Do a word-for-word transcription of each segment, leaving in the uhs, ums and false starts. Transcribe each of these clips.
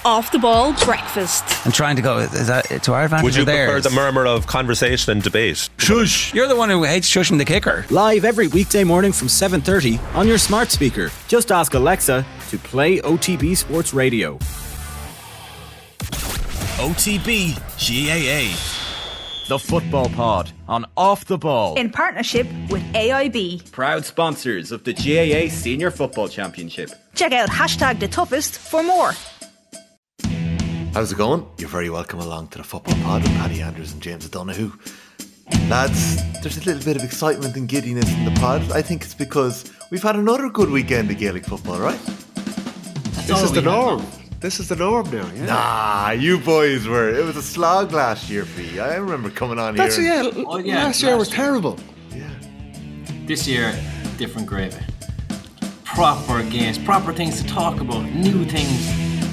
Off the Ball Breakfast. I'm trying to go, is that to our advantage? Would you or prefer theirs? the murmur of conversation and debate? Shush! You're the one who hates shushing the kicker. Live every weekday morning from seven thirty on your smart speaker. Just ask Alexa to play O T B Sports Radio. O T B G A A. The Football Pod on Off the Ball. In partnership with A I B. Proud sponsors of the G A A Senior Football Championship. Check out hashtag the toughest for more. How's it going? You're very welcome along to the Football Pod with Paddy Andrews and James O'Donoghue. Lads, there's a little bit of excitement and giddiness in the pod. I think it's because we've had another good weekend of Gaelic football, right? That's this is the norm. Had. This is the norm now, yeah. Nah, you boys were. It was a slog last year for you. I remember coming on That's here. A, yeah, oh, yeah, last year last was year. terrible. Yeah. This year, different gravy. Proper games, proper things to talk about, new things,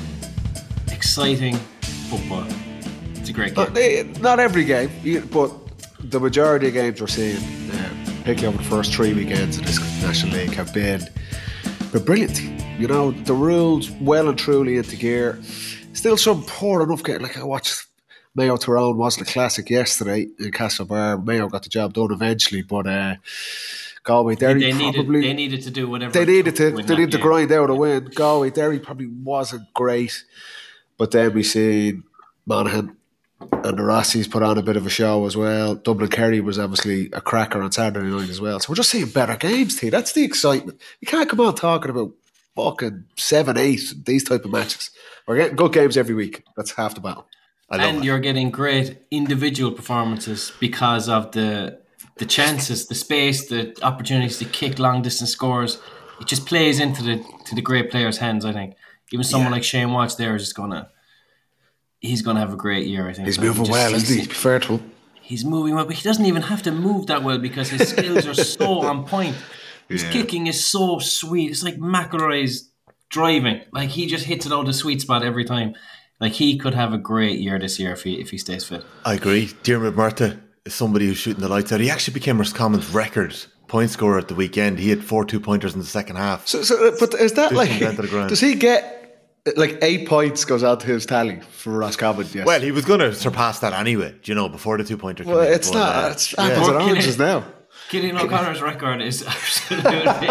exciting football. It's a great game. Not, eh, not every game, but the majority of games we're seeing, uh, particularly over the first three weekends of this National League, have been, been brilliant. You know, the rules well and truly into gear. Still some poor enough game. Like I watched Mayo Tyrone wasn't a classic yesterday in Castlebar. Mayo got the job done eventually, but uh, Galway Derry they probably needed, they needed to do whatever they needed to. to they needed to game. grind out a win. Galway Derry probably wasn't great, but then we seen Monaghan and the Rossies put on a bit of a show as well. Dublin Kerry was obviously a cracker on Saturday night as well. So we're just seeing better games, T. That's the excitement. You can't come on talking about fucking seven, eight, these type of matches. We're getting good games every week. That's half the battle. I love and it. You're getting great individual performances because of the the chances, the space, the opportunities to kick long distance scores. It just plays into the to the great players' hands, I think. Even someone yeah. like Shane Watts there is just gonna he's gonna have a great year, I think. He's moving just, well, isn't he? To be fair to him. He's moving well, but he doesn't even have to move that well because his skills are so on point. His yeah. kicking is so sweet. It's like McIlroy's driving. Like he just hits it out the sweet spot every time. Like he could have a great year this year if he if he stays fit. I agree. Diarmuid Murtagh is somebody who's shooting the lights out. He actually became Roscommon's record point scorer at the weekend. He had four two pointers in the second half. So, so but is that like? Does he get like eight points goes out to his tally for Roscommon? Yes. Well, he was going to surpass that anyway. Do you know before the two pointer? Well, it's not. Uh, it's apples yeah. and oranges now. Killian O'Connor's record is absolutely going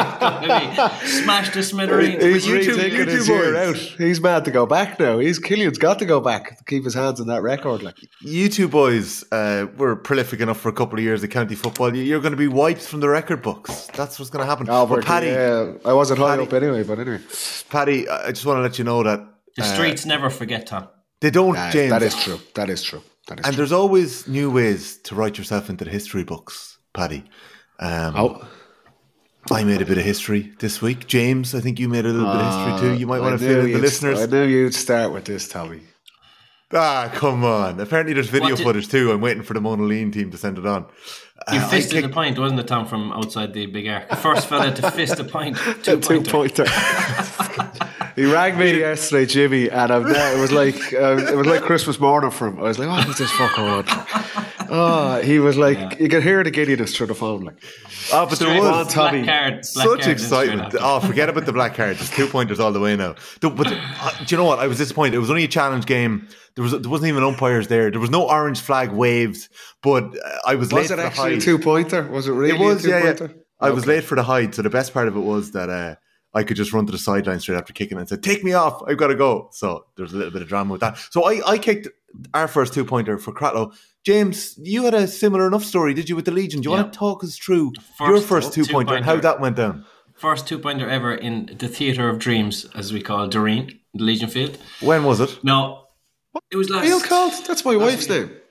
to be smashed to smithereens. He's rethinking his year out. He's mad to go back now. He's Killian's got to go back to keep his hands on that record. Like you two boys uh, were prolific enough for a couple of years of county football. You're going to be wiped from the record books. That's what's going to happen. Oh, but Paddy, yeah, I wasn't high up anyway. But anyway, Paddy, I just want to let you know that the streets uh, never forget, Tom. They don't, nah, James. That is true. That is true. That is and true. There's always new ways to write yourself into the history books, Paddy. Um, oh. I made a bit of history this week. James, I think you made a little uh, bit of history too. You might want to fill in the listeners. I knew you'd start with this, Tommy. Ah, come on. Apparently there's video did, footage too. I'm waiting for the Mona Lean team to send it on. You uh, fisted kicked, a point, wasn't it, Tom, from outside the big arc? The first fella to fist a point. Two, two pointer. He rang me yesterday, Jimmy, and I'm there. It was like uh, it was like Christmas morning for him. I was like, "What was this fucker on?" Oh, he was like, yeah. You could hear the giddiness through the phone, like. Oh, but there was Tommy. Card, black such card excitement. Oh, forget about the black card. There's two pointers all the way now. But uh, do you know what? I was disappointed. It was only a challenge game. There was there wasn't even umpires there. There was no orange flag waved. But uh, I was, was late it for the actually hide. a two pointer? Was it really? It was. a two yeah, pointer? yeah. I okay. was late for the hide. So the best part of it was that. Uh, I could just run to the sideline straight after kicking and said, take me off, I've got to go. So there's a little bit of drama with that. So I, I kicked our first two-pointer for Cratloe. James, you had a similar enough story, did you, with the Legion? Do you yeah. want to talk us through first, your first two-pointer, two and how that went down? First two-pointer ever in the Theatre of Dreams, as we call Doreen, the Legion Field. When was it? No, it was last... Field called? That's my wife's week. name.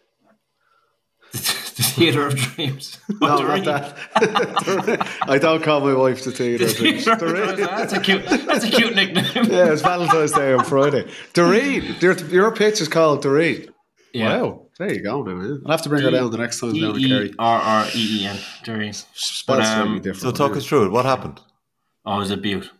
The Theatre of Dreams. No, not that. I don't call my wife the Theatre of Dreams. That's a cute. That's a cute nickname. Yeah, it's Valentine's Day on Friday. Doreen, your, your pitch is called Doreen. Yeah. Wow, there you go, now, man. I'll have to bring her down the next time down to Kerry. R R E E N, Doreen. Spelled slightly different. So talk us through it. What happened? Oh, it was a beaut.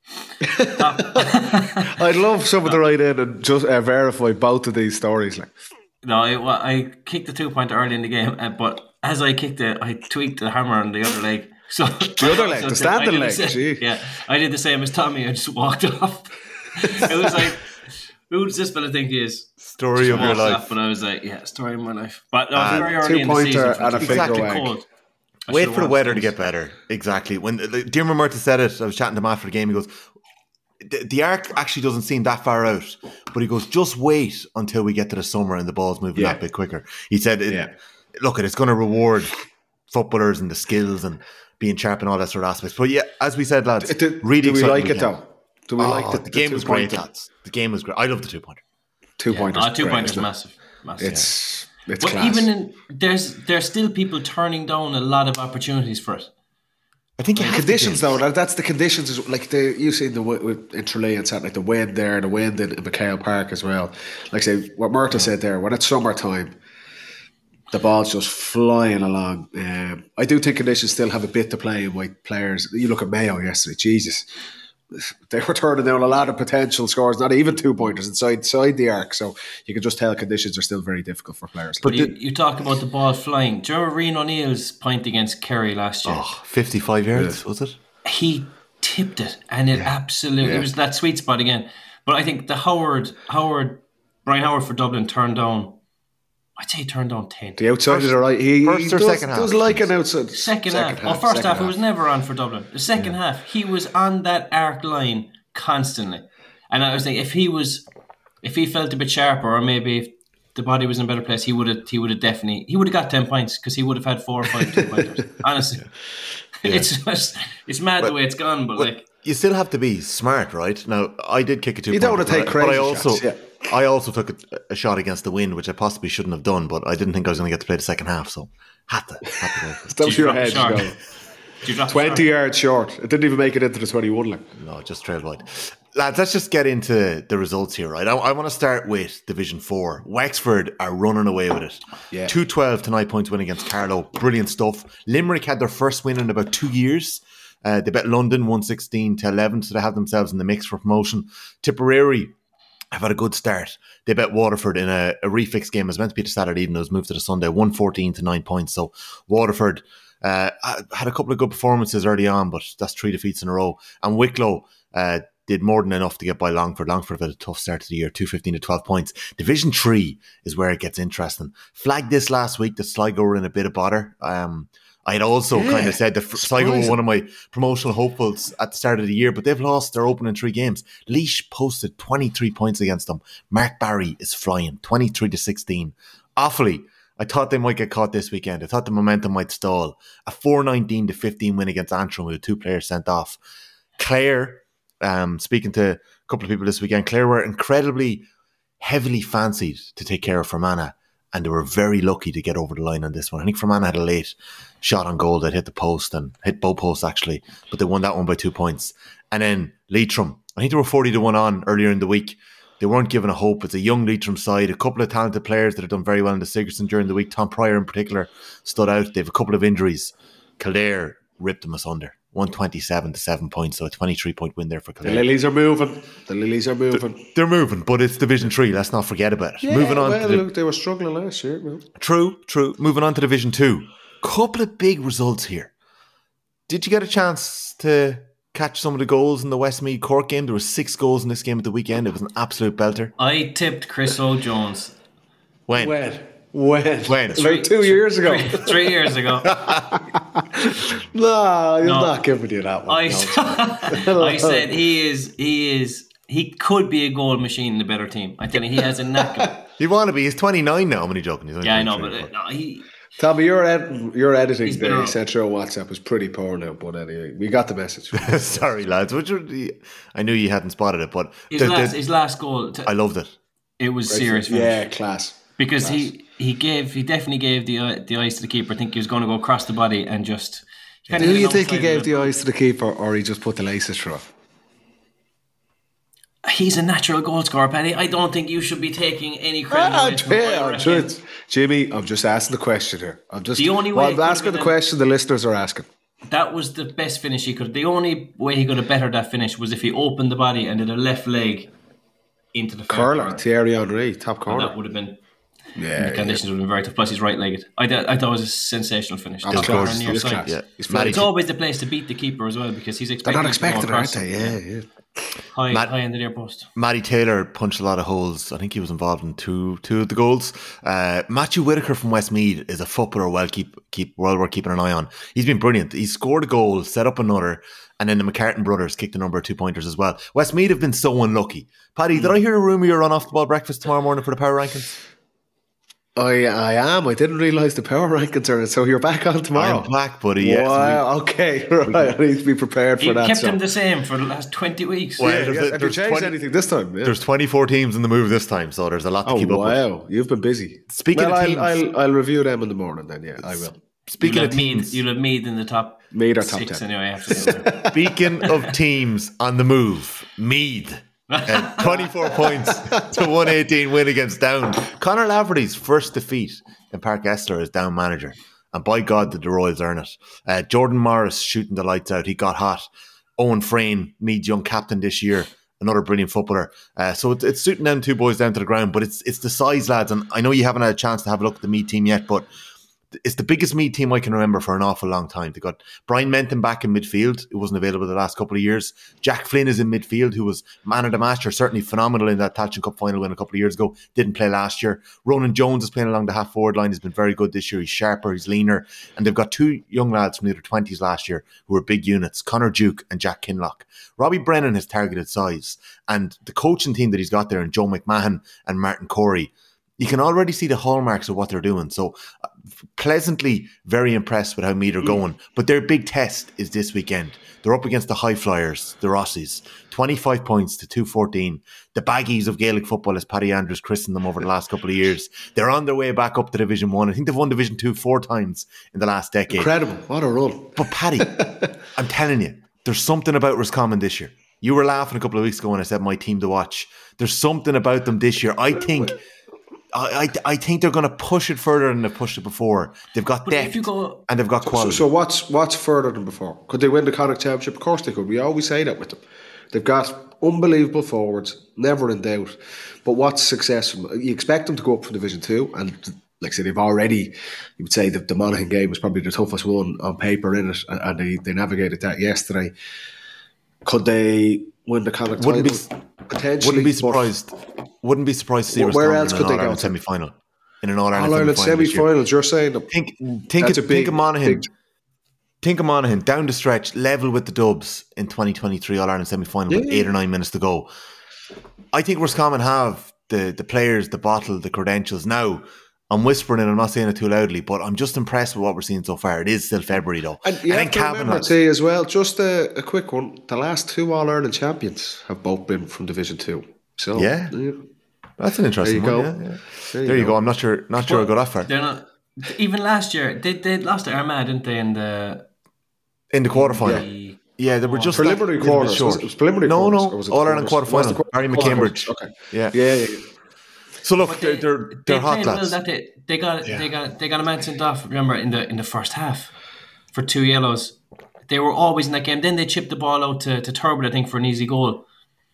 I'd love someone to write in and just uh, verify both of these stories, like. No, it, well, I kicked the two-pointer early in the game, uh, but as I kicked it, I tweaked the hammer on the other leg. So the other leg, so the standing leg. The same, yeah, I did the same as Tommy. I just walked off. It was like Who does this fella think he is? Story Just of your walked life. off, But I was like, yeah, story of my life. But no, Uh, very early in the two-pointer season. and a It was finger exactly wag. cold. I Wait should've for the watched weather to things. get better. Exactly. When uh, Diarmuid Murta said it, I was chatting to him after the game. He goes, the, the arc actually doesn't seem that far out, but he goes, just wait until we get to the summer and the ball's moving Yeah. that bit quicker. He said, it, Yeah. look, it's going to reward footballers and the skills and being sharp and all that sort of aspects. But yeah, as we said, lads, Do, really do we exciting like it weekend. though? Do we Oh, like the, the game was great, two-pointer? lads. The game was great. I love the two-pointer. Two pointers. Ah, two pointers, massive, massive. It's it's But class. even in, there's there's still people turning down a lot of opportunities for it. I think you have to, conditions James. though, that- that's the conditions. Is like the you see the wi- with in Tralee and something like the wind there, the wind in, in McHale Park as well. Like say what Murta said there, when it's summertime, the ball's just flying along. Um, I do think conditions still have a bit to play in with players. You look at Mayo yesterday, Jesus. They were turning down a lot of potential scores, not even two pointers inside, inside the arc. So you can just tell conditions are still very difficult for players. But You, the, you talk about the ball flying. Do you remember Rian O'Neill's point against Kerry last year? oh, fifty-five yards, was it? He tipped it, and it absolutely Yeah. it was that sweet spot again. But I think the Howard Howard Brian Howard for Dublin turned down. I'd say he turned down ten. The outside is right. He, first he or does, second half? does like an outside. Second, half. Oh, first second half, it was never on for Dublin. The second half, he was on that arc line constantly. And I was thinking, if he was, if he felt a bit sharper, or maybe if the body was in a better place, he would have, he would have definitely, he would have got ten points because he would have had four or five two pointers. Honestly, it's just, it's mad the way it's gone. But like, You still have to be smart, right? Now, I did kick a two. You don't want to take but I, but I crazy also, shots, yeah. I also took a, a shot against the wind, which I possibly shouldn't have done, but I didn't think I was going to get to play the second half, so had to. Had to go for it. Stop Did you your drop head. the shot? You go. did you drop the Twenty shot? yards short. It didn't even make it into the twenty-one. Like No, just trailed wide. Lads, let's just get into the results here, right? I, I want to start with Division four. Wexford are running away with it. Yeah. two twelve to nine points win against Carlow. Brilliant stuff. Limerick had their first win in about two years. Uh, they bet London one sixteen to eleven, so they have themselves in the mix for promotion. Tipperary have had a good start. They bet Waterford in a, a refix game. It was meant to be the Saturday evening. It was moved to the Sunday. one fourteen to nine points. So Waterford uh, had a couple of good performances early on, but that's three defeats in a row. And Wicklow uh, did more than enough to get by Longford. Longford had a tough start to the year, two fifteen to twelve points. Division three is where it gets interesting. Flagged this last week that Sligo were in a bit of bother. Um, I had also Yeah, kind of said that Sligo were surprising. one of my promotional hopefuls at the start of the year, but they've lost their opening three games. Laois posted twenty-three points against them. Mark Barry is flying, twenty-three to sixteen. Awfully, I thought they might get caught this weekend. I thought the momentum might stall. A four nineteen to fifteen win against Antrim with two players sent off. Clare, um, speaking to a couple of people this weekend, Clare were incredibly heavily fancied to take care of Fermanagh, and they were very lucky to get over the line on this one. I think Fermanagh had a late shot on goal that hit the post and hit both posts actually, but they won that one by two points. And then Leitrim, I think they were forty to one on earlier in the week. They weren't given a hope. It's a young Leitrim side, a couple of talented players that have done very well in the Sigerson during the week. Tom Pryor in particular stood out. They have a couple of injuries. Kildare ripped them asunder. one twenty-seven to seven points, so a twenty-three point win there for the Kildare. lilies are moving. The lilies are moving. They're moving, but it's Division three. Let's not forget about it. Moving on well, to the, look, they were struggling last year. Man. True, true. Moving on to Division two. Couple of big results here. Did you get a chance to catch some of the goals in the Westmeath Cork game? There were six goals in this game at the weekend. It was an absolute belter. I tipped Chris O'Jones When? When? When? When? About two years ago. three, three years ago. No, you're No. not giving you that one. I, no. I said he is he is he could be a goal machine in a better team. I tell you, he has a knack of it. You want to be. He's twenty-nine now. I'm only joking. He's only Yeah, I know, but twenty-three, uh, no, he Tommy, your ed- your editing He's been there you around. sent through on WhatsApp was pretty poor now, but anyway, we got the message. Sorry, lads. Which were, I knew you hadn't spotted it, but his the- last the- his last goal. To, I loved it. it was serious finish. Yeah, class. Because he, he gave he definitely gave the eye- the eyes to the keeper. I think he was going to go across the body and just. Do you think he gave the eyes to the keeper or he just put the laces through it? He's a natural goal scorer, Paddy. I don't think you should be taking any credit. Ah, away from him. I I'm reckon. sure it's- Jimmy, I'm just asking the question here. I'm just The only way well, it I'm could have asking the been- question the listeners are asking. That was the best finish he could. The only way he could have bettered that finish was if he opened the body and did a left leg into the far Curler, corner. Thierry Henry, top And corner. that would have been. Yeah, the conditions would have been very tough. Plus, he's right-legged. I, th- I thought it was a sensational finish. That's Top class. corner near He's side. class. Yeah. He's Matty- It's always the place to beat the keeper as well because he's They're expecting not to go expected, aren't across they? him. Yeah, yeah. high, Matt- high in the near post. Matty Taylor punched a lot of holes. I think he was involved in two two of the goals. Uh, Matthew Whitaker from Westmeath is a footballer well keep keep well worth keeping an eye on. He's been brilliant. He scored a goal, set up another, and then the McCartan brothers kicked a number of two pointers as well. Westmeath have been so unlucky. Paddy, Mm. did I hear a rumour you're on off the ball breakfast tomorrow morning for the power rankings? I I am. I didn't realise the power rankings are. So you're back on tomorrow. I'm back, buddy. Yes, Wow. Okay. Right. I need to be prepared for You that. kept so. them the same for the last twenty weeks. Well, Yeah, there's yeah. a- Have you there's changed twenty anything this time? Yeah. There's twenty-four teams in the move this time, so there's a lot to Oh keep up with. wow, you've been busy. Speaking well, of I'll, teams- I'll I'll review them in the morning. Then yeah, I will. Speaking you'll of have Mead, teams, you'll have Mead in the top Mead are top six ten. anyway. After speaking of teams on the move, Mead. Uh, twenty-four points to one eighteen win against Down. Conor Laverty's first defeat in Park Esler as Down manager. And by God, did the Royals earn it. Uh, Jordan Morris shooting the lights out. He got hot. Owen Frayne, Mead's young captain this year. Another brilliant footballer. Uh, so it's, it's suiting them two boys down to the ground. But it's it's the size, lads. And I know you haven't had a chance to have a look at the Mead team yet, but it's the biggest Mead team I can remember for an awful long time. They got Brian Menton back in midfield, who wasn't available the last couple of years. Jack Flynn is in midfield, who was man of the match, or certainly phenomenal in that Tailteann Cup final win a couple of years ago. Didn't play last year. Ronan Jones is playing along the half forward line. He's been very good this year. He's sharper, he's leaner. And they've got two young lads from the under twenties last year who were big units, Connor Duke and Jack Kinlock. Robbie Brennan has targeted size. And the coaching team that he's got there, and Joe McMahon and Martin Corey, you can already see the hallmarks of what they're doing. So uh, pleasantly very impressed with how Mead are going. But their big test is this weekend. They're up against the high flyers, the Rossies. twenty-five points to two fourteen. The baggies of Gaelic football, as Paddy Andrews christened them over the last couple of years. They're on their way back up to Division one. I think they've won Division two four times in the last decade. Incredible. What a run. But Paddy, I'm telling you, there's something about Roscommon this year. You were laughing a couple of weeks ago when I said my team to watch. There's something about them this year. I think... I, I I think they're going to push it further than they've pushed it before. They've got But depth if you go- and they've got So, quality. so what's what's further than before? Could they win the Connacht Championship? Of course they could. We always say that with them. They've got unbelievable forwards, never in doubt. But what's success? You expect them to go up from Division Two, and like I said, they've already. You would say that the Monaghan game was probably the toughest one on paper in it, and, and they, they navigated that yesterday. Could they win the Connacht Wouldn't title? be- Potentially. Wouldn't be but surprised. Wouldn't be surprised to see Where Roscommon else in could an they go All-Ireland to? semi-final. In an All-Ireland, All-Ireland semi-final. this year. semi-finals, you're saying? Think, think, That's of, a big- think of Monaghan. big- Think of Monaghan down the stretch, level with the Dubs in twenty twenty-three All-Ireland semi-final with Yeah. eight or nine minutes to go. I think Roscommon have the the players, the bottle, the credentials. Now, I'm whispering and I'm not saying it too loudly, but I'm just impressed with what we're seeing so far. It is still February though. And you I have think to Cavan remember has- too as well, just a, a quick one, the last two All-Ireland champions have both been from Division two. So Yeah. That's an interesting There you one. go. Yeah, yeah. There you There you go. go. I'm not sure. Not sure I got that far They're not. Even last year, they they lost to Armagh, didn't they? In the in the quarterfinal. the- Yeah, they were just that preliminary little bit quarters. short. Was it, it was preliminary No, quarters, no, or was it All Ireland quarters? quarter Was it final. the Barry quarters? McCambridge. Okay. Yeah. Yeah, yeah, yeah. So look, But they're they, they're, they they're hot played well lads. that day. They got they got they got a man sent off. Remember in the in the first half for two yellows. They were always in that game. Then they chipped the ball out to to Turbot, I think, for an easy goal.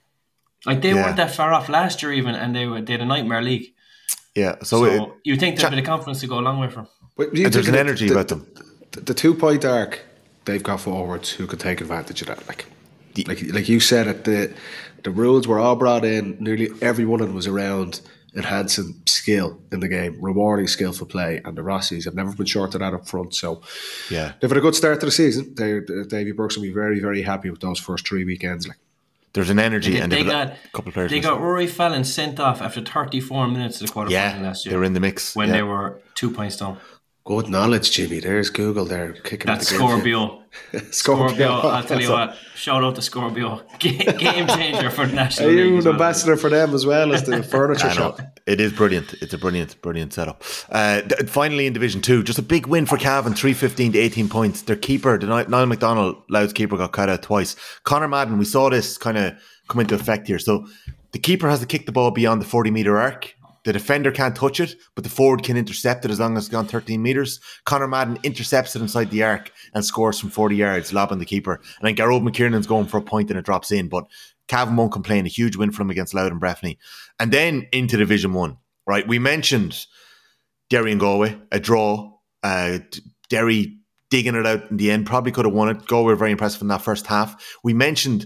Like they Yeah. weren't that far off last year even, and they were they had a nightmare league. Yeah. So, So it, you think there's Cha- a bit of confidence to go a long way from. But do you and there's think an that energy the, about them. The, the two-point arc, they've got forwards who could take advantage of that. Like, like, like you said, it, the the rules were all brought in. Nearly every one of them was around enhancing skill in the game, rewarding skillful play, and the Rossies have never been short of that up front. So Yeah. they've had a good start to the season. They, Davy Burke's will be very, very happy with those first three weekends. Like, There's an energy They, and they they've got a couple of players. they missing. got Rory Fallon sent off after thirty-four minutes of the quarterfinal yeah, last year. they were in the mix when yeah. they were two points down. good knowledge, Jimmy. There's Google there kicking That at the game. Scorpio. Scorpio, I'll tell you what. Shout out to Scorpio. Game changer for the National Are League. you as an well. ambassador for them as well as the furniture I know. shop? It is brilliant. It's a brilliant, brilliant setup. Uh, th- finally, in Division Two, just a big win for Cavan, three fifteen to eighteen points. Their keeper, the Ni- Niall McDonald, Louds keeper, got cut out twice. Conor Madden, we saw this kind of come into effect here. So the keeper has to kick the ball beyond the forty metre arc. The defender can't touch it, but the forward can intercept it as long as it's gone thirteen metres. Conor Madden intercepts it inside the arc and scores from forty yards, lobbing the keeper. And then Garrod McKiernan's going for a point and it drops in. But Cavan won't complain. A huge win for them against Louth and Breffni. And then into Division one, right? We mentioned Derry and Galway, a draw. Uh, Derry digging it out in the end, probably could have won it. Galway were very impressive in that first half. We mentioned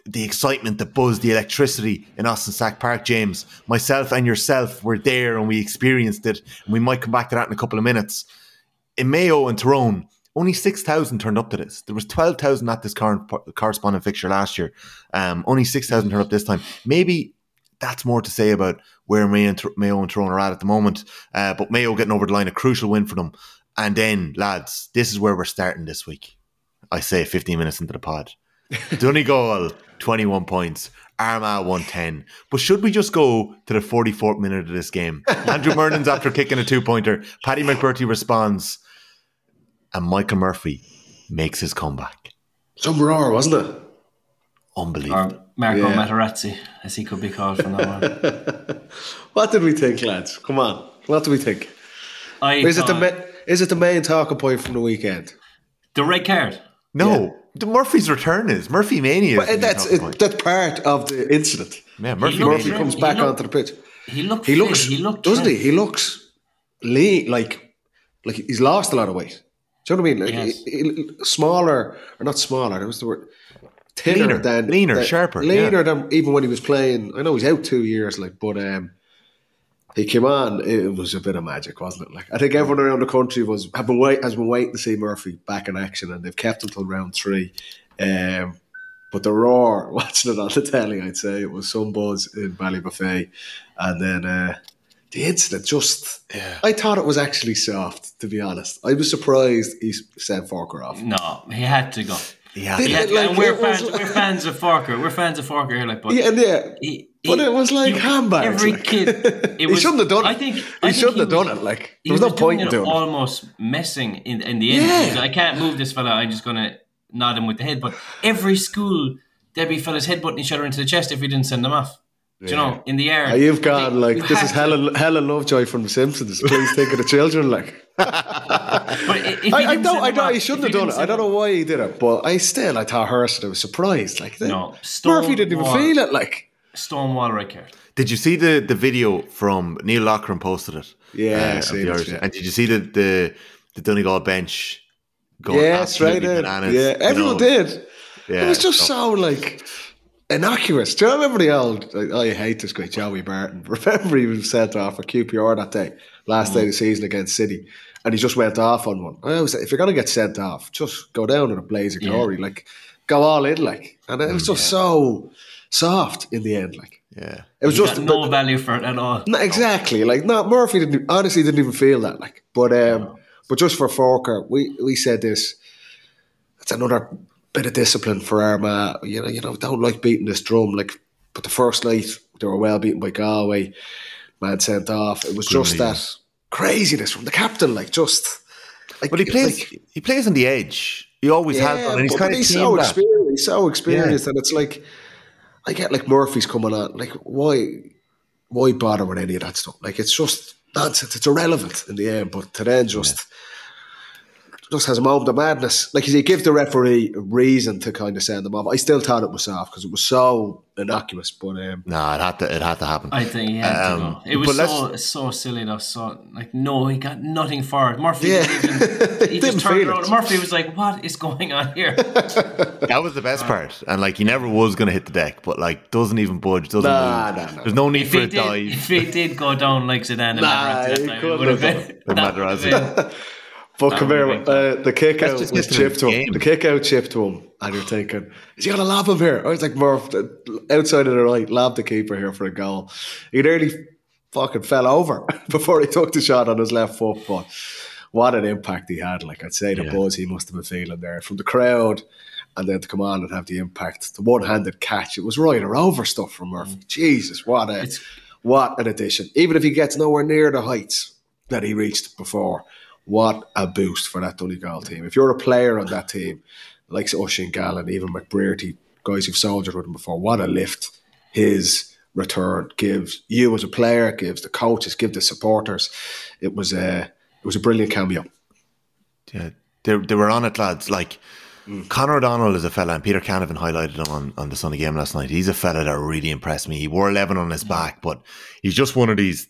the excitement, the buzz, the electricity in Austin Sack Park, James. Myself and yourself were there and we experienced it. And we might come back to that in a couple of minutes. In Mayo and Tyrone, only six thousand turned up to this. There was twelve thousand at this current corresponding fixture last year. Um, only six thousand turned up this time. Maybe that's more to say about where Mayo and, Mayo and Tyrone are at at the moment. Uh, but Mayo getting over the line, a crucial win for them. And then, lads, this is where we're starting this week. I say fifteen minutes into the pod. Donegal, twenty-one points. Armagh, one ten. But should we just go to the forty-fourth minute of this game? Andrew Murnan's after kicking a two-pointer. Paddy McBurty responds. And Michael Murphy makes his comeback. Some roar, wasn't it? Unbelievable. Or Marco Yeah. Materazzi, as he could be called from now on. What did we think, lads? Come on. What do we think? I Is it the thought- ma- is it the main talking point from the weekend? the red card? No, the Murphy's return is. Murphy Mania is. But the that's talking it, point. that's part of the incident. Yeah, Murphy, looked Murphy Mania. comes He back looked- onto the pitch. He looked. He fit, looks, He looked. doesn't he? trim. He looks lean, like like he's lost a lot of weight. Do you know what I mean? Like Yes. he- he- smaller, or not smaller. That was the word. Thinner Leaner, than leaner, than- sharper, leaner yeah. than even when he was playing. I know he's out two years, like, but um, he came on. It was a bit of magic, wasn't it? Like, I think everyone around the country was have been wait has been waiting to see Murphy back in action, and they've kept him till round three. Um, but the roar, watching it on the telly, I'd say it was some buzz in Ballybuffet, and then uh, the incident just. Yeah. I thought it was actually soft, to be honest. I was surprised he sent Forker off. No, he had to go. Yeah, Did He had to, Like, and we're it was fans. like- We're fans of Forker. We're fans of Forker here, like, but Yeah, and yeah. he, But he- it was like you- handbags. Every like. kid, it he was, shouldn't have done it. I think he I think shouldn't have was- done it. Like he there was no doing point in it doing it. almost messing in in the end. Yeah. He was like, I can't move this fella. I'm just gonna nod him with the head. But every school, there'd be fellas headbutting each other into the chest if we didn't send them off. Do you know, in the air. Ah, you've gone like You this had is to- Helen Helen Lovejoy from The Simpsons. Please think of the children. Like But if he I, I didn't don't, send I them don't. off- He if shouldn't have didn't done it. I send don't them- know why he did it, but I still, I thought Hurst. I was surprised. Like No, Murphy didn't even Stonewall- feel it. Like Stonewall red card. Did you see the, the video from Neil Loughran posted it? Yeah, I of seen the it, Irish- yeah. And did you see the the, the Donegal bench going yeah, straight absolutely in. bananas? Yeah, you everyone know? did. Yeah, It was just so- so like innocuous. Do you remember the old? I, I hate this guy, Joey Barton. Remember he was sent off for Q P R that day, last day of the season against City, and he just went off on one. I always say, if you're gonna get sent off, just go down in a blaze of Yeah. glory, like go all in, like. And it was just so soft in the end, like. Yeah. It was He just got no value for it at all. No, exactly. Like, no, Murphy didn't honestly didn't even feel that. Like, but um, but just for Forker, we we said this. It's another bit of discipline for Armagh. You know, you know, don't like beating this drum. Like, but the first night they were well beaten by Galway. Man sent off. It was just Brilliant. that craziness from the captain. Like, just. Like, But he plays like- he plays on the edge. He always has done, and he's but- kind but of he's teamed so that. experienced. He's so experienced, and it's like I get like Murphy's coming on. Like, why, why bother with any of that stuff? Like, it's just nonsense. It's irrelevant in the end. But to then just, just has a moment of madness. Like, he gives the referee a reason to kind of send them off. I still thought it was soft because it was so innocuous. But um, No, it had to it had to happen. I think he had Um, to go. It was but so so silly though. So like, no, he got nothing for it. Murphy Yeah. didn't even, he Didn't just turned feel around. it. Murphy was like, "What is going on here?" That was the best part, and like he never was going to hit the deck, but like doesn't even budge, doesn't Nah, move. nah, nah. There's no need if for he a did, dive. if he did go down like Zidane and Nah, Materazzi that he time, it couldn't would have have been. done. that would have Materazzi. been- But That come would here, have been uh, the kick That's out just was missing chipped to the him. game. The kick out chipped to him, and you're thinking, is he going to lob him here? I was like, Murph, the- outside of the right, lob the keeper here for a goal. He nearly fucking fell over before he took the shot on his left foot, but what an impact he had. Like, I'd say the Yeah. buzz he must have been feeling there from the crowd, and then to come on and have the impact, the one-handed catch. It was right or over stuff from Murphy. Jesus, what a It's- what an addition. Even if he gets nowhere near the heights that he reached before, what a boost for that Donegal team. If you're a player on that team, like Oisin Gallen, even McBrearty, guys who've soldiered with him before, what a lift his return gives you as a player, gives the coaches, gives the supporters. It was a it was a brilliant cameo. Yeah, they they were on it, lads. Like Conor O'Donnell is a fella, and Peter Canavan highlighted him on, on the Sunday game last night. He's a fella that really impressed me. He wore eleven on his back, but he's just one of these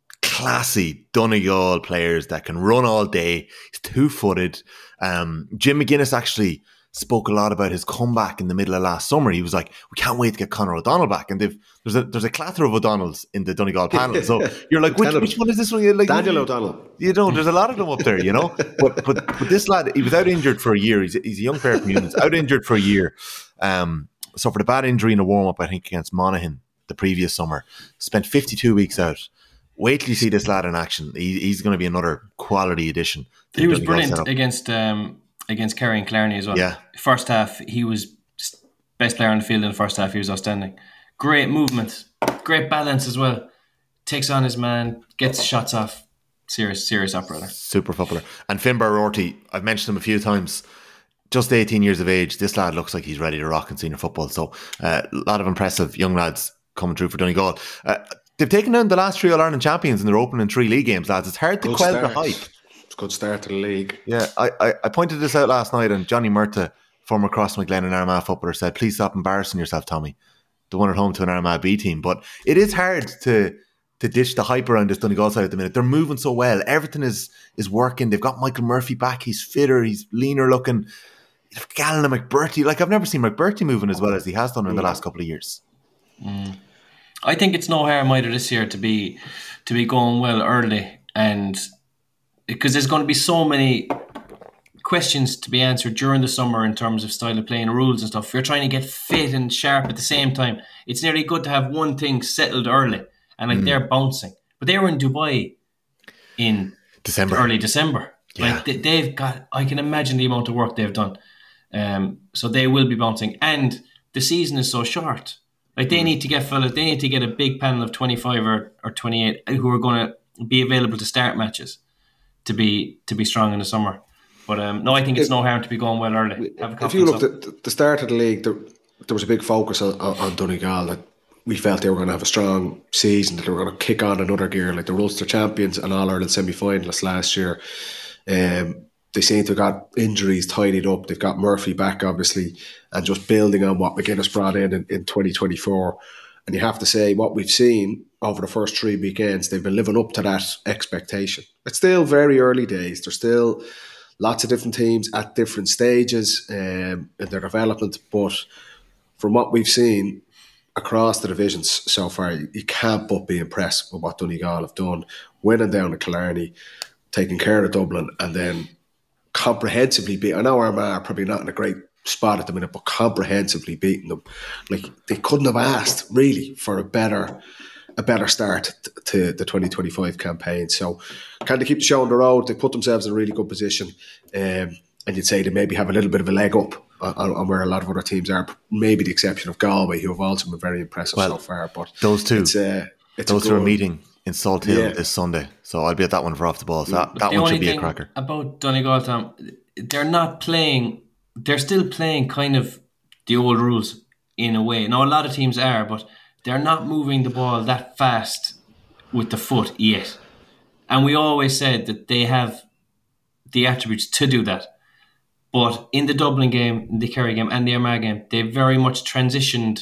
classy Donegal players that can run all day. He's two footed. Um, Jim McGuinness actually spoke a lot about his comeback in the middle of last summer. He was like, we can't wait to get Conor O'Donnell back. And they've, there's a there's a clatter of O'Donnells in the Donegal panel. So you're like, which, which one is this one? You're like, Daniel O'Donnell. You know, there's a lot of them up there, you know. But but but this lad, he was out injured for a year. He's, he's a young player from Eunice, out injured for a year. Um, suffered a bad injury in a warm-up, I think, against Monaghan the previous summer. Spent fifty-two weeks out. Wait till you see this lad in action. He, he's going to be another quality addition. He was brilliant against um, against Kerry and Clarny as well. Yeah. First half, he was best player on the field in the first half. He was outstanding. Great movement, great balance as well. Takes on his man, gets shots off. Serious, serious operator. Super footballer. And Finbar Rorty, I've mentioned him a few times. Just eighteen years of age. This lad looks like he's ready to rock in senior football. So uh, a lot of impressive young lads coming through for Donegal. Uh, they've taken down the last three All-Ireland champions in their opening three league games, lads. It's hard to Good quell start. the hype. It's a good start to the league. Yeah, I, I, I pointed this out last night, and Johnny Murtagh, former Crossmaglen and Armagh footballer, said, please stop embarrassing yourself, Tommy. The one at home to an Armagh B team. But it is hard to to ditch the hype around this Donegal side at the minute. They're moving so well. Everything is is working. They've got Michael Murphy back. He's fitter. He's leaner looking. Gallen and McBurty. Like, I've never seen McBurty moving as well as he has done in the last couple of years. Mm. I think it's no harm either this year to be to be going well early, and because there's going to be so many questions to be answered during the summer in terms of style of play and rules and stuff. If you're trying to get fit and sharp at the same time, it's nearly good to have one thing settled early, and like mm. they're bouncing. But they were in Dubai in December, early December. Yeah. Like they, they've got, I can imagine the amount of work they've done. Um, so they will be bouncing, and the season is so short. Like they mm. need to get fellas, they need to get a big panel of twenty-five or, or twenty-eight who are going to be available to start matches to be to be strong in the summer. But um, no, I think it's if, no harm to be going well early. Have a if you look at the start of the league, there, there was a big focus on, on Donegal that we felt they were going to have a strong season, that they were going to kick on another gear, like the Ulster champions and All Ireland semi-finalists last year. Um, they seem to have got injuries tidied up. They've got Murphy back, obviously, and just building on what McGuinness brought in, in in twenty twenty-four. And you have to say, what we've seen over the first three weekends, they've been living up to that expectation. It's still very early days. There's still lots of different teams at different stages um, in their development. But from what we've seen across the divisions so far, you, you can't but be impressed with what Donegal have done, winning down to Killarney, taking care of Dublin, and then comprehensively beat. I know Armagh are probably not in a great spot at the minute, but comprehensively beating them. Like, they couldn't have asked really for a better a better start t- to the twenty twenty-five campaign. So can they keep the show on the road? They put themselves in a really good position, um, and you'd say they maybe have a little bit of a leg up on, on where a lot of other teams are, maybe the exception of Galway, who have also been very impressive well, so far. But those two it's, uh, it's those good, two are meeting in Salt Hill yeah. this Sunday, so I'll be at that one for Off the Ball. So that, that the one should be thing a cracker. About Donegal, Tom, they're not playing. They're still playing kind of the old rules in a way. Now a lot of teams are, but they're not moving the ball that fast with the foot yet. And we always said that they have the attributes to do that. But in the Dublin game, in the Kerry game, and the Armagh game, they very much transitioned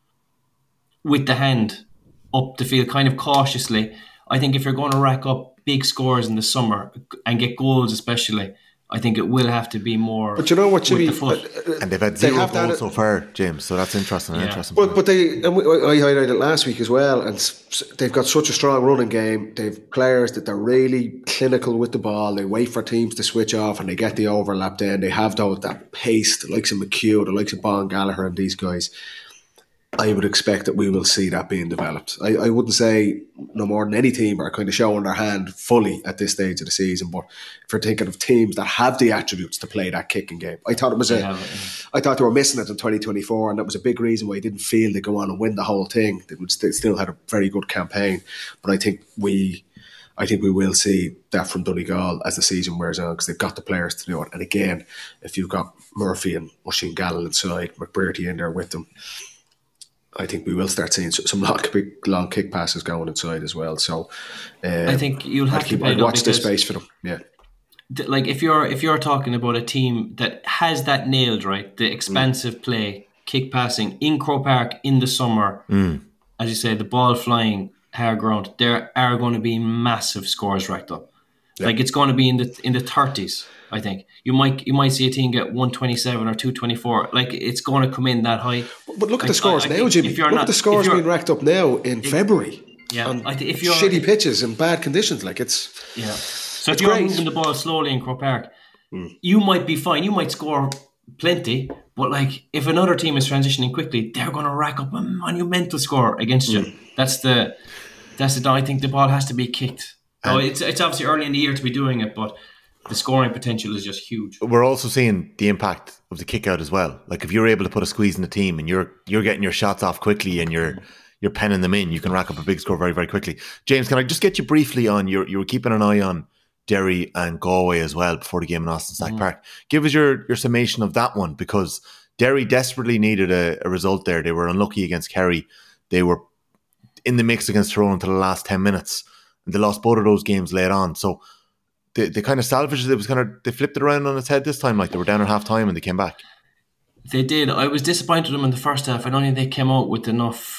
with the hand up the field, kind of cautiously. I think if you're going to rack up big scores in the summer and get goals especially, I think it will have to be more. But you know what, Jimmy, with the foot. Uh, and they've had zero they goals so far, James. So that's interesting. Yeah. interesting. But but they, and we, I highlighted it last week as well. And they've got such a strong running game. They've players that they're really clinical with the ball. They wait for teams to switch off, and they get the overlap. Then they have those that pace, the likes of McHugh, the likes of Bon Gallagher, and these guys. I would expect that we will see that being developed. I, I wouldn't say no more than any team are kind of showing their hand fully at this stage of the season, but if you're thinking of teams that have the attributes to play that kicking game, I thought it was a, yeah, yeah. I thought they were missing it in twenty twenty-four, and that was a big reason why they didn't feel they'd go on and win the whole thing. They would st- still had a very good campaign, but I think we, I think we will see that from Donegal as the season wears on, because they've got the players to do it. And again, if you've got Murphy and Oisin Gallen inside, McBurty in there with them, I think we will start seeing some long, big, long kick passes going inside as well. So um, I think you'll have I'd keep, to play I'd watch the space for them. Yeah, like if you're if you're talking about a team that has that nailed right, the expansive mm. play, kick passing in Croke Park in the summer, mm. as you say, the ball flying higher ground, there are going to be massive scores racked up. Yeah. Like it's going to be in the in the thirties I think you might you might see a team get one twenty-seven or two twenty-four. Like it's going to come in that high. But, but look at I, the scores I, I now, Jimmy. If you're look not, at the scores if being racked up now in it, February. Yeah, on I th- if you're shitty pitches and bad conditions, like it's yeah. So it's if you're great. moving the ball slowly in Croke Park, mm. you might be fine. You might score plenty, but like if another team is transitioning quickly, they're going to rack up a monumental score against mm. you. That's the that's the. I think the ball has to be kicked. No, it's it's obviously early in the year to be doing it, but the scoring potential is just huge. We're also seeing the impact of the kick out as well. Like if you're able to put a squeeze in the team and you're you're getting your shots off quickly and you're you're penning them in, you can rack up a big score very, very quickly. James, can I just get you briefly on, you you were keeping an eye on Derry and Galway as well before the game in Austin Stack mm. Park. Give us your, your summation of that one, because Derry desperately needed a, a result there. They were unlucky against Kerry. They were in the mix against Tyrone until the last ten minutes. And they lost both of those games late on. So they, they kind of salvaged it. It was kind of, they flipped it around on its head this time. Like they were down at half time and they came back. They did. I was disappointed with them in the first half. I don't think they came out with enough.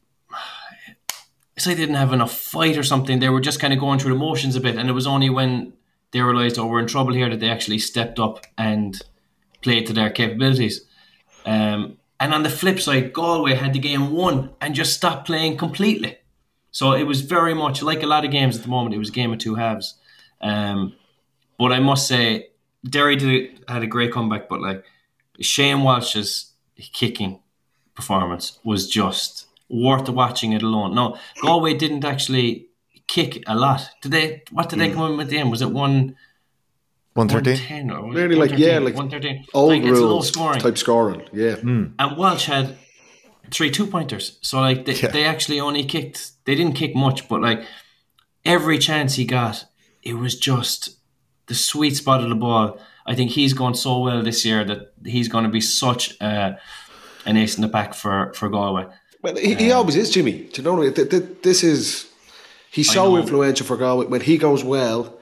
It's like they didn't have enough fight or something. They were just kind of going through the motions a bit. And it was only when they realised, oh, we're in trouble here, that they actually stepped up and played to their capabilities. Um, and on the flip side, Galway had the game won and just stopped playing completely. So it was very much like a lot of games at the moment. It was a game of two halves. Um, but I must say, Derry did, had a great comeback, but like Shane Walsh's kicking performance was just worth watching it alone. No, Galway didn't actually kick a lot. Did they? What did they come in with the end? Was it one? One thirteen. Or really like yeah, like one thirteen. Old like, it's low rules scoring type scoring. Yeah, mm. and Walsh had three two pointers. So like they, yeah. they actually only kicked. They didn't kick much, but like every chance he got, it was just the sweet spot of the ball. I think he's gone so well this year that he's going to be such uh, an ace in the pack for for Galway. Well, he, he um, always is, Jimmy. Do you know? This is he's so influential for Galway. When he goes well,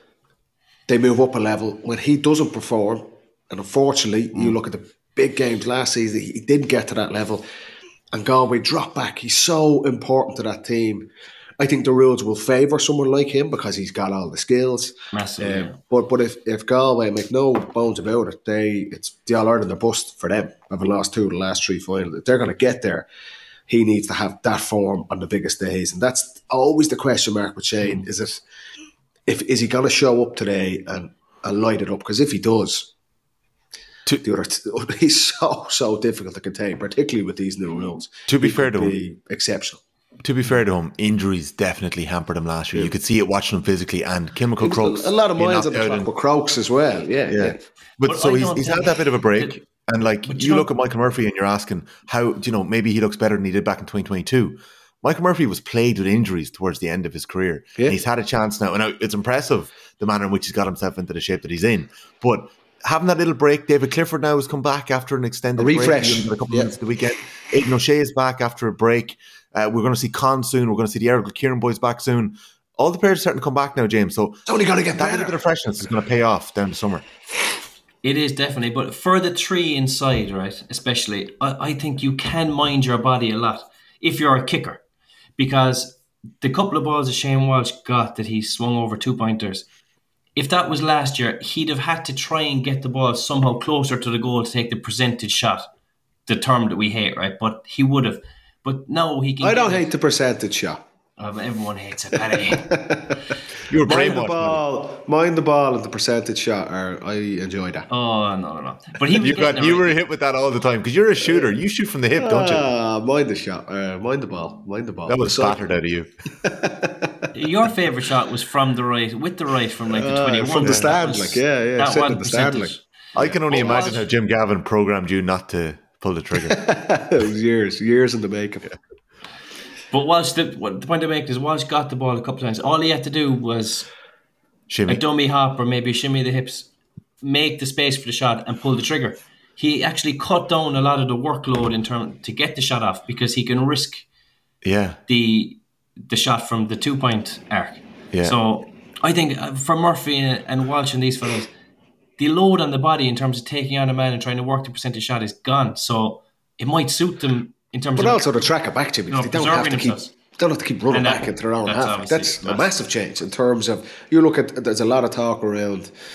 they move up a level. When he doesn't perform, and unfortunately, mm. you look at the big games last season, he didn't get to that level, and Galway drop back. He's so important to that team. I think the rules will favour someone like him because he's got all the skills. Massively. Um, yeah. But but if, if Galway, make no bones about it, they it's the All Ireland, they're bust for them. Having lost two of the last three finals, if they're going to get there, he needs to have that form on the biggest days, and that's always the question mark with Shane. Mm. Is it if is he going to show up today and, and light it up? Because if he does, to, the other, he's so so difficult to contain, particularly with these new rules. To be he fair to be him, exceptional. To be fair to him, injuries definitely hampered him last year. Yeah. You could see it watching him physically, and Kilmacud Crokes. A lot of minds on the track with Crokes as well. Yeah, yeah. yeah. But, but so he's, he's had that bit of a break. It, and like you, you look at Michael Murphy and you're asking how, you know, maybe he looks better than he did back in twenty twenty-two. Michael Murphy was plagued with injuries towards the end of his career. Yeah. And he's had a chance now. And it's impressive the manner in which he's got himself into the shape that he's in. But having that little break, David Clifford now has come back after an extended a refresh. break. A couple yeah. of minutes the weekend. Aidan O'Shea is back after a break. Uh, we're going to see Con soon. We're going to see the Errol Kieran boys back soon. All the players are starting to come back now, James. So it's only going to get that better. That bit of freshness is going to pay off down the summer. It is definitely. But for the three inside, right, especially, I, I think you can mind your body a lot if you're a kicker. Because the couple of balls that Shane Walsh got that he swung over two pointers, if that was last year, he'd have had to try and get the ball somehow closer to the goal to take the presented shot. The term that we hate, right? But he would have. But no, he can. I don't hate it. the percentage shot. Oh, everyone hates it. Paddy. You were mind the ball, mind the ball, and the percentage shot. Or I enjoy that. Oh no, no, no! But he was you got you were hit with that all the time because you're a shooter. You shoot from the hip, don't you? Ah, mind the shot. Uh, mind the ball. Mind the ball. That was battered out of you. Your favourite shot was from the right, with the right, from like the uh, twenty-one. From the stand, like yeah, yeah, that sitting in the stand, like. I can only oh, imagine Walsh. how Jim Gavin programmed you not to pull the trigger. It was years, years in the making. But Walsh, the, what the point I make is Walsh got the ball a couple of times. All he had to do was shimmy. a dummy hop or maybe shimmy the hips, make the space for the shot and pull the trigger. He actually cut down a lot of the workload in term to get the shot off because he can risk yeah. the the shot from the two point arc. Yeah. So I think for Murphy and Walsh and these fellas, the load on the body in terms of taking on a man and trying to work the percentage shot is gone. So it might suit them in terms but of... But also to track it back, Jimmy. No, they don't have to keep... Don't have to keep running that, back into their own half. That's a massive change in terms of you look at. There's a lot of talk around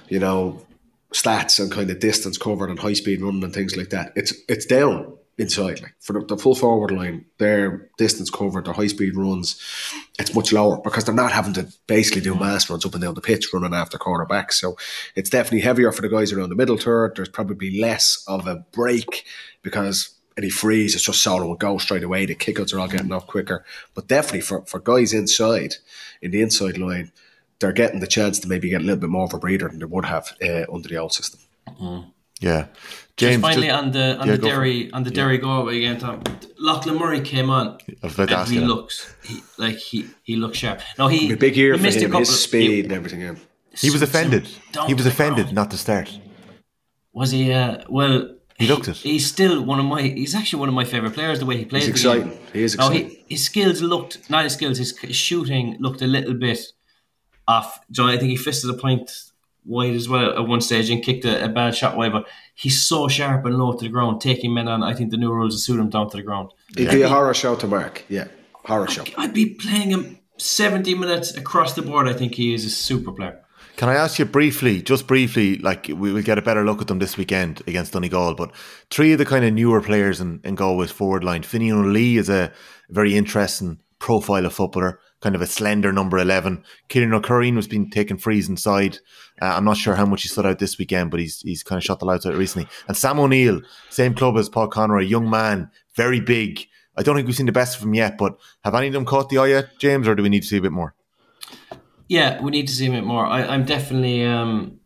you know, stats and kind of distance covered and high speed running and things like that. It's it's down inside. Like for the, the full forward line, their distance covered, their high speed runs, it's much lower because they're not having to basically do mass runs up and down the pitch running after quarterbacks. So it's definitely heavier for the guys around the middle third. There's probably less of a break because any freeze, it's just solo and go straight away. The kickouts are all getting off quicker. But definitely for, for guys inside, in the inside line, they're getting the chance to maybe get a little bit more of a breather than they would have uh, under the old system. Mm. Yeah. James, just finally just, on the on yeah, the Derry on the Derry yeah. Galway game, Tom, Lachlan Murray came on and he looks he, like he, he looks sharp. No, he a big year he for missed him, a couple his of, speed he, and everything. Yeah. He was offended. He was offended ground. not to start. Was he? Uh, well, he looked it. He's still one of my. He's actually one of my favorite players. The way he plays, he's exciting. Game. He is exciting. No, he, his skills looked not his skills. His shooting looked a little bit off. John, I think he fisted a point wide as well at one stage and kicked a, a bad shot wide, but he's so sharp and low to the ground, taking men on. I think the new rules will suit him down to the ground. He'd yeah. be a horror show to mark. Yeah, horror I'd, show. I'd be playing him seventy minutes across the board. I think he is a super player. Can I ask you briefly, just briefly, like we will get a better look at them this weekend against Donegal, but three of the kind of newer players in, in Galway's forward line. Finian O'Lee is a very interesting profile of footballer, kind of a slender number eleven. Kieran O'Curry was being taken frees inside. Uh, I'm not sure how much he stood out this weekend, but he's he's kind of shot the lights out recently. And Sam O'Neill, same club as Paul Conroy, young man, very big. I don't think we've seen the best of him yet, but have any of them caught the eye yet, James, or do we need to see a bit more? Yeah, we need to see a bit more. I, I'm definitely um,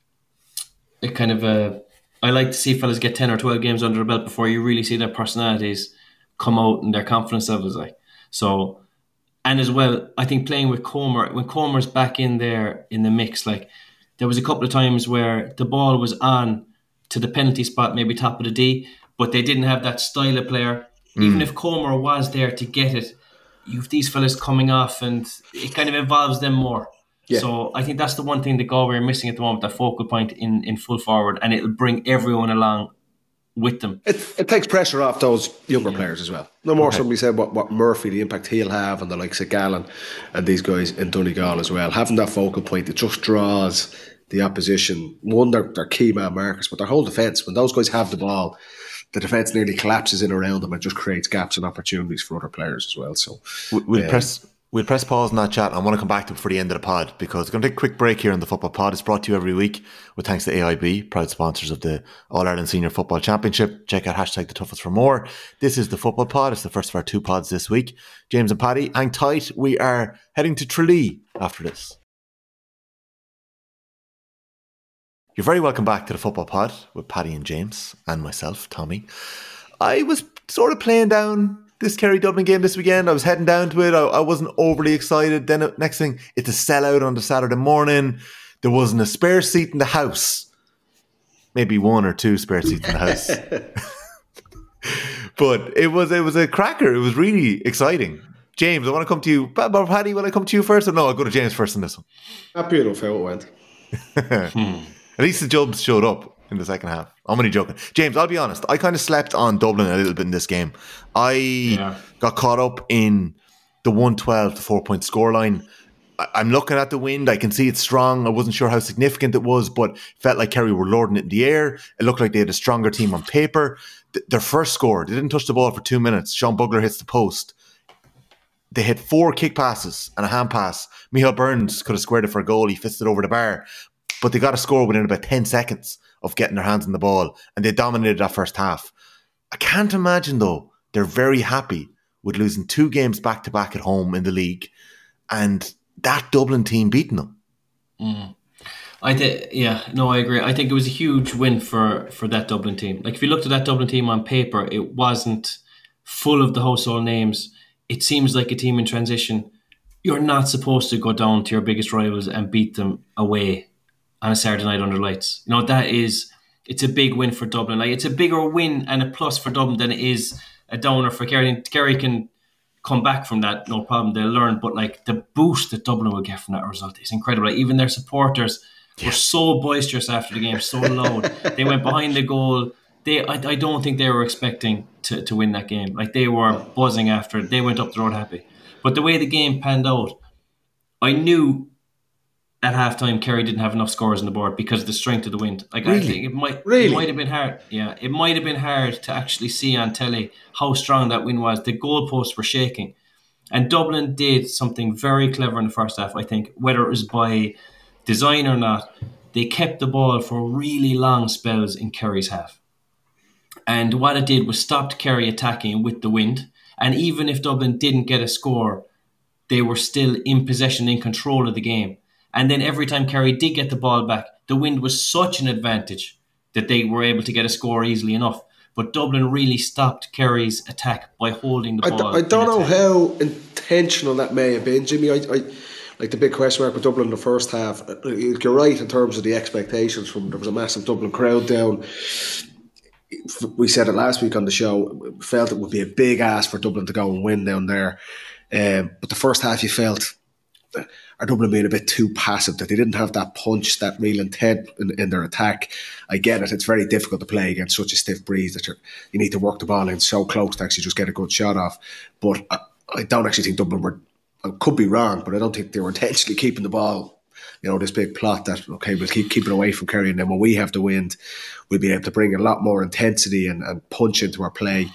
a kind of a... I like to see fellas get ten or twelve games under the belt before you really see their personalities come out and their confidence levels. Like so, and as well, I think playing with Comer, when Comer's back in there in the mix, like there was a couple of times where the ball was on to the penalty spot, maybe top of the D, but they didn't have that style of player. Mm. Even if Comer was there to get it, you've these fellas coming off and it kind of involves them more. Yeah. So I think that's the one thing that Galway are missing at the moment, that focal point in, in full forward, and it'll bring everyone along with them. It, it takes pressure off those younger yeah. players as well. No more okay. somebody said what, what Murphy, the impact he'll have, and the likes of Gallen and these guys in Donegal as well. Having that focal point, it just draws the opposition. One, they're, they're key man markers, but their whole defence, when those guys have the ball, the defence nearly collapses in around them and just creates gaps and opportunities for other players as well. So we'll um, press we'll press pause on that chat. I want to come back to it for the end of the pod because we're going to take a quick break here in the Football Pod. It's brought to you every week with thanks to A I B, proud sponsors of the All-Ireland Senior Football Championship. Check out hashtag the toughest for more. This is the Football Pod. It's the first of our two pods this week. James and Paddy, hang tight. We are heading to Tralee after this. You're very welcome back to the Football Pod with Paddy and James and myself, Tommy. I was sort of playing down this Kerry Dublin game this weekend. I was heading down to it. I, I wasn't overly excited. Then it, next thing, it's a sellout on the Saturday morning. There wasn't a spare seat in the house. Maybe one or two spare seats in the house. But it was it was a cracker. It was really exciting. James, I want to come to you. Paddy, will I come to you first? Or no, I'll go to James first on this one. Happy enough how it went. hmm. At least the Jubs showed up in the second half. I'm only joking. James, I'll be honest. I kind of slept on Dublin a little bit in this game. I yeah. got caught up in the one twelve to four point scoreline. I- I'm looking at the wind. I can see it's strong. I wasn't sure how significant it was, but felt like Kerry were lording it in the air. It looked like they had a stronger team on paper. Th- their first score, they didn't touch the ball for two minutes. Sean Bugler hits the post. They had four kick passes and a hand pass. Michael Burns could have squared it for a goal. He fisted over the bar. But they got a score within about ten seconds of getting their hands on the ball, and they dominated that first half. I can't imagine, though, they're very happy with losing two games back-to-back at home in the league and that Dublin team beating them. Mm. I th- Yeah, no, I agree. I think it was a huge win for, for that Dublin team. Like, if you looked at that Dublin team on paper, it wasn't full of the household names. It seems like a team in transition. You're not supposed to go down to your biggest rivals and beat them away on a Saturday night under lights. You know, that is, it's a big win for Dublin. Like, it's a bigger win and a plus for Dublin than it is a downer for Kerry. Kerry can come back from that, no problem. They'll learn. But like the boost that Dublin will get from that result is incredible. Like, even their supporters yeah. were so boisterous after the game, so loud. They went behind the goal. They, I, I don't think they were expecting to, to win that game. Like, they were buzzing after it. They went up the road happy. But the way the game panned out, I knew at halftime Kerry didn't have enough scores on the board because of the strength of the wind. Like really? I think it might really? it might have been hard. Yeah, it might have been hard to actually see on telly how strong that wind was. The goalposts were shaking. And Dublin did something very clever in the first half, I think, whether it was by design or not. They kept the ball for really long spells in Kerry's half. And what it did was stopped Kerry attacking with the wind. And even if Dublin didn't get a score, they were still in possession, in control of the game. And then every time Kerry did get the ball back, the wind was such an advantage that they were able to get a score easily enough. But Dublin really stopped Kerry's attack by holding the I ball. D- I don't know attack. how intentional that may have been, Jimmy. I, I like the big question mark with Dublin in the first half. You're right in terms of the expectations. From there was a massive Dublin crowd down. We said it last week on the show. We felt it would be a big ask for Dublin to go and win down there. Um, but the first half, you felt are Dublin being a bit too passive, that they didn't have that punch, that real intent in, in their attack. I get it. It's very difficult to play against such a stiff breeze that you're, you need to work the ball in so close to actually just get a good shot off. But I, I don't actually think Dublin were, I could be wrong, but I don't think they were intentionally keeping the ball, you know, this big plot that, okay, we'll keep keep it away from Kerry, and then when we have the wind, we'll be able to bring a lot more intensity and, and punch into our play.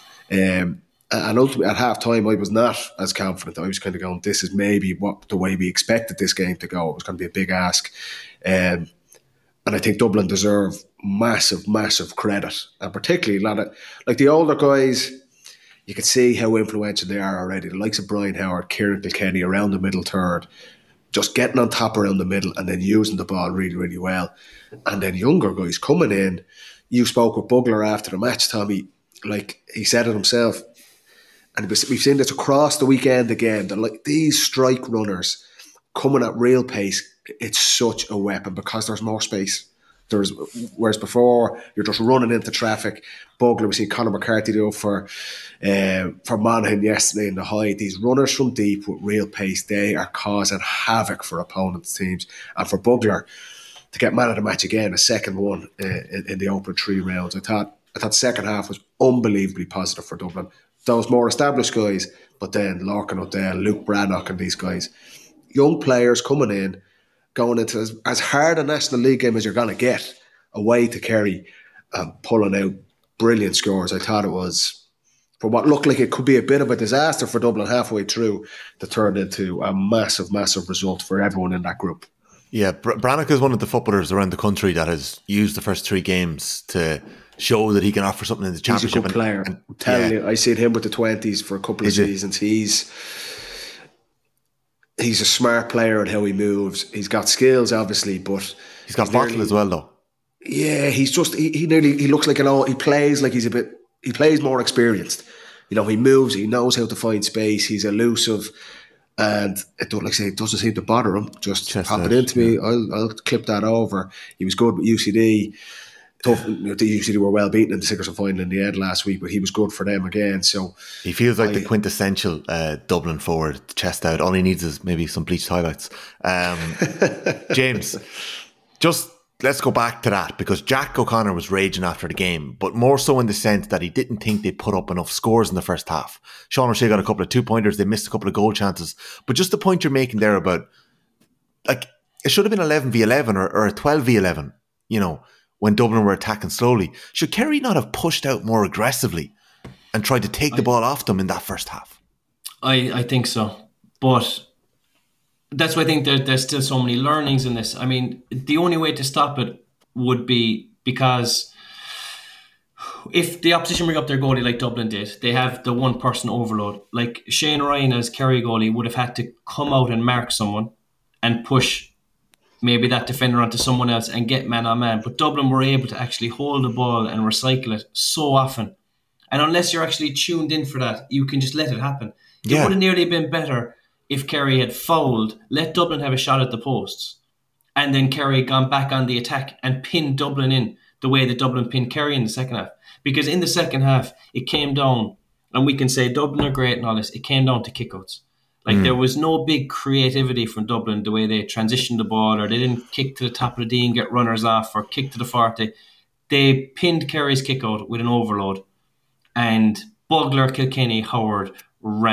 Um, And ultimately, at half time, I was not as confident. I was kind of going, this is maybe what the way we expected this game to go. It was going to be a big ask. Um, and I think Dublin deserve massive, massive credit. And particularly, a lot of, like the older guys, you can see how influential they are already. The likes of Brian Howard, Kieran Kilkenny around the middle third, just getting on top around the middle and then using the ball really, really well. And then younger guys coming in. You spoke with Bugler after the match, Tommy. Like he said it himself. And we've seen this across the weekend again. That like these strike runners coming at real pace, it's such a weapon because there's more space. There's whereas before you're just running into traffic. Bugler, we see Conor McCarthy do it for uh, for Monaghan yesterday in the high. These runners from deep with real pace, they are causing havoc for opponents' teams. And for Bugler to get man of the match again, a second one uh, in, in the open three rounds, I thought I thought second half was unbelievably positive for Dublin. Those more established guys, but then Lorcan O'Dell, Luke Brannock and these guys. Young players coming in, going into as, as hard a National League game as you're going to get, away to Kerry, and pulling out brilliant scores. I thought it was, for what looked like it could be a bit of a disaster for Dublin halfway through, that turned into a massive, massive result for everyone in that group. Yeah, Br- Brannock is one of the footballers around the country that has used the first three games to show that he can offer something in the championship. He's a good player. And, and, I'm telling yeah. you, I seen him with the twenties for a couple of Is it? seasons. He's he's a smart player at how he moves. He's got skills, obviously, but He's got he's bottle nearly, as well, though. Yeah, he's just he, he nearly he looks like an old. He plays like he's a bit. He plays more experienced. You know, he moves. He knows how to find space. He's elusive. And it don't like I say it doesn't seem to bother him. Just Chest pop out, it into me. yeah. I'll I'll clip that over. He was good with U C D. Tough. You know, the U C D were well beaten in the Sigerson final in the end last week, but he was good for them again. So He feels like I- the quintessential uh, Dublin forward, chest out. All he needs is maybe some bleached highlights. Um, James, just let's go back to that, because Jack O'Connor was raging after the game, but more so in the sense that he didn't think they put up enough scores in the first half. Sean O'Shea got a couple of two-pointers. They missed a couple of goal chances. But just the point you're making there about, like, it should have been eleven v eleven or, or twelve v eleven, you know, when Dublin were attacking slowly. Should Kerry not have pushed out more aggressively and tried to take the ball off them in that first half? I, I think so. But that's why I think there, there's still so many learnings in this. I mean, the only way to stop it would be because if the opposition bring up their goalie like Dublin did, they have the one person overload. Like Shane Ryan as Kerry goalie would have had to come out and mark someone and push maybe that defender onto someone else and get man on man. But Dublin were able to actually hold the ball and recycle it so often. And unless you're actually tuned in for that, you can just let it happen. Yeah. It would have nearly been better if Kerry had fouled, let Dublin have a shot at the posts, and then Kerry had gone back on the attack and pinned Dublin in the way that Dublin pinned Kerry in the second half. Because in the second half, it came down, and we can say Dublin are great and all this, it came down to kickouts. Like, mm. there was no big creativity from Dublin, the way they transitioned the ball, or they didn't kick to the top of the D and get runners off, or kick to the forty. They pinned Kerry's kickout with an overload, and Bugler, Kilkenny, Howard ran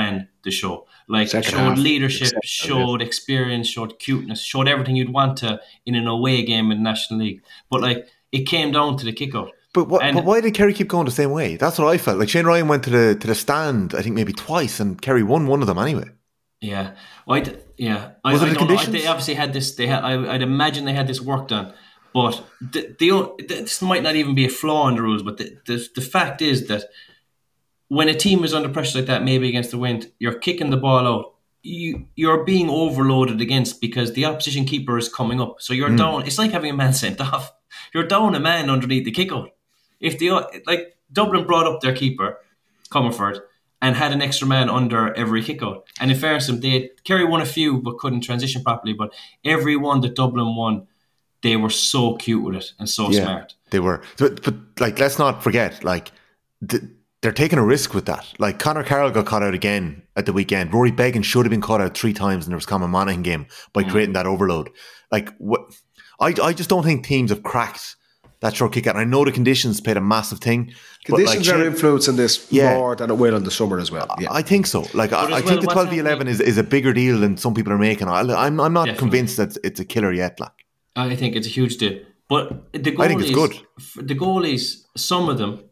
the show. Like, Second showed half, leadership, exceptional, showed experience, showed cuteness, showed everything you'd want to in an away game in the National League. But, like, it came down to the kick-out. But, what, And- but why did Kerry keep going the same way? That's what I felt. Like, Shane Ryan went to the to the stand, I think maybe twice, and Kerry won one of them anyway. Yeah, well, I'd, yeah. I, Was it I the don't know. conditions? They obviously had this. They had. I, I'd imagine they had this work done, but the, the this might not even be a flaw in the rules. But the, the the fact is that when a team is under pressure like that, maybe against the wind, you're kicking the ball out. You you're being overloaded against because the opposition keeper is coming up. So you're Mm. down. It's like having a man sent off. You're down a man underneath the kick out. If the like Dublin brought up their keeper, Comerford, and had an extra man under every kick-out. And in fairness, they had, Kerry won a few but couldn't transition properly. But every one that Dublin won, they were so cute with it and so Yeah, smart. they were. But, but like, let's not forget, like, th- they're taking a risk with that. Like, Conor Carroll got caught out again at the weekend. Rory Began should have been caught out three times in the Roscommon Monaghan game by Mm. creating that overload. Like, what? I, I just don't think teams have cracked that short kick out. I know the conditions played a massive thing. but, Conditions like, are influencing this Yeah. more than it will in the summer as well. Yeah. I think so. Like, I, as I well, think the what's twelve v eleven is, is a bigger deal than some people are making. I, I'm I'm not Definitely. convinced that it's a killer yet. Like, I think it's a huge deal. But the goalies, I think it's good. f- the goalies, some of them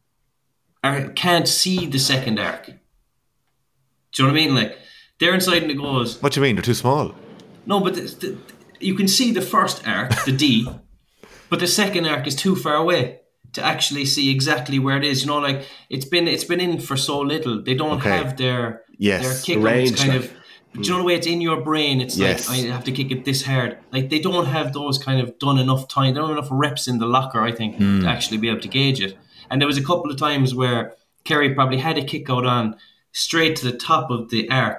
are, can't see the second arc. Do you know what I mean? Like, they're inside in the goals. what do you mean? They're too small. No, but the, the, you can see the first arc, the D, but the second arc is too far away to actually see exactly where it is. You know, like it's been it's been in for so little. They don't Okay. have their Yes. their The kick range, kind like. of. Do you know the way it's in your brain? It's Yes. like I have to kick it this hard. Like they don't have those kind of done enough time. They don't have enough reps in the locker, I think, Hmm. to actually be able to gauge it. And there was a couple of times where Kerry probably had a kick out on straight to the top of the arc,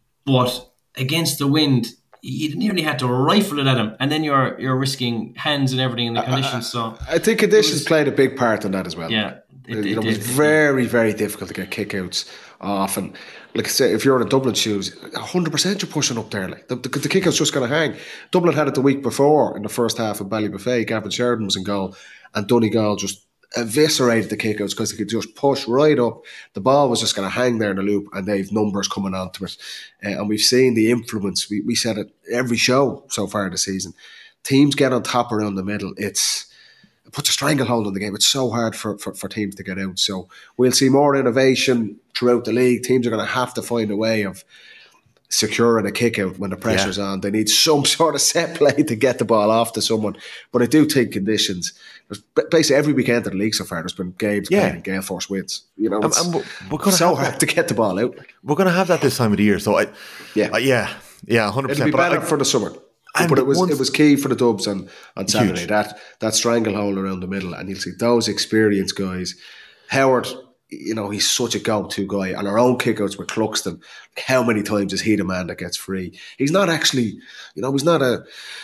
but against the wind, you nearly had to rifle it at him, and then you're you're risking hands and everything in the conditions. So I think conditions played a big part in that as well. yeah, it, It, it, it was did. very, very difficult to get kickouts off. And like I say, if you're in a Dublin shoes, one hundred percent you're pushing up there. Like the, the, the kickout's just going to hang. Dublin had it the week before in the first half of Ballybuffet. Gavin Sheridan was in goal, and Donegal just eviscerated the kickouts because they could just push right up. The ball was just going to hang there in the loop, and they've numbers coming onto it. Uh, and we've seen the influence. We, we said it every show so far this season. Teams get on top around the middle. It's it puts a stranglehold on the game. It's so hard for, for, for teams to get out. So we'll see more innovation throughout the league. Teams are going to have to find a way of securing a kick out when the pressure's on. They need some sort of set play to get the ball off to someone. But I do think conditions. There's basically every weekend of the league so far, there's been games Yeah. played and Gale Force wins. You know, And- it's and we're- we're gonna so have hard that. to get the ball out. We're going to have that this time of the year. So I, Yeah. uh, yeah, yeah, one hundred It'll percent. be better for the summer. and But it was once- it was key for the Dubs on, on Saturday. Huge. That that stranglehold around the middle, and you'll see those experienced guys. Howard, you know, he's such a go-to guy. And our own kickouts with Cluxton, how many times is he the man that gets free? He's not actually, you know, he's not a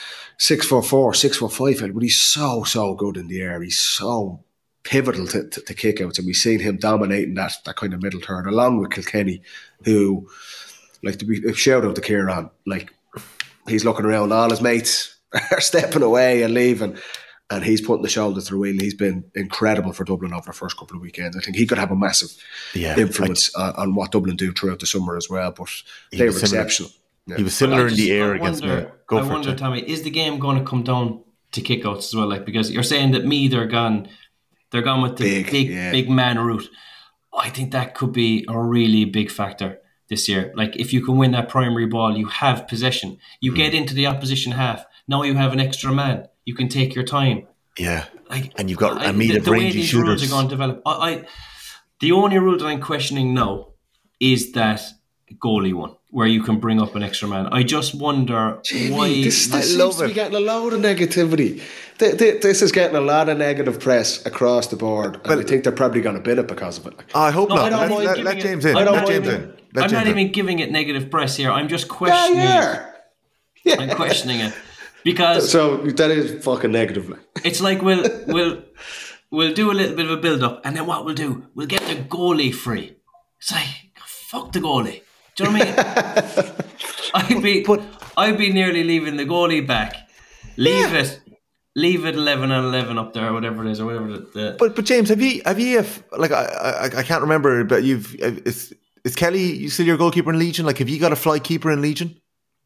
six foot four, six foot five, but he's so so good in the air. He's so pivotal to, to, to kickouts, and we've seen him dominating that that kind of middle third, along with Kilkenny, who, like, to be a shout out to Kieran, like. He's looking around, all his mates are stepping away and leaving, and he's putting the shoulder to the wheel. He's been incredible for Dublin over the first couple of weekends. I think he could have a massive Yeah, influence on, on what Dublin do throughout the summer as well, but they were was similar. exceptional. Yeah. He was similar I in just- the air I against wonder, me. Go I for wonder, it. Jay. Tommy, is the game going to come down to kickouts as well? Like, because you're saying that me, they're gone, they're gone with the Big, big, yeah. big man route. I think that could be a really big factor this year. Like, if you can win that primary ball, you have possession. You Mm. get into the opposition half. Now you have an extra man. You can take your time. Yeah. Like, And you've got I- a meet the, of the way rangy these rules shooters. are going to develop. I, I the only rule that I'm questioning now is that goalie one, where you can bring up an extra man. I just wonder Jamie, why. this, I this seems love to be it. getting a load of negativity. Th- th- This is getting a lot of negative press across the board, and Well- I think they're probably going to bin it because of it. Like, I hope No, I not. don't Let, mind let, giving let it- James in. I don't Let mind James giving- in. Let I'm James not in. even giving it negative press here. I'm just yeah, questioning it. yeah. Yeah. I'm questioning it because So that is fucking negative. Like. it's like we'll we'll we'll do a little bit of a build up, and then what we'll do, we'll get the goalie free. It's like, fuck the goalie. Do you know what I mean? I'd be I'd be nearly leaving the goalie back. Leave it. Leave it eleven and eleven up there, or whatever it is, or whatever the, the But but James, have you have you if, like I, I I can't remember, but you've it's is Kelly still your goalkeeper in Legion? Like, have you got a fly keeper in Legion?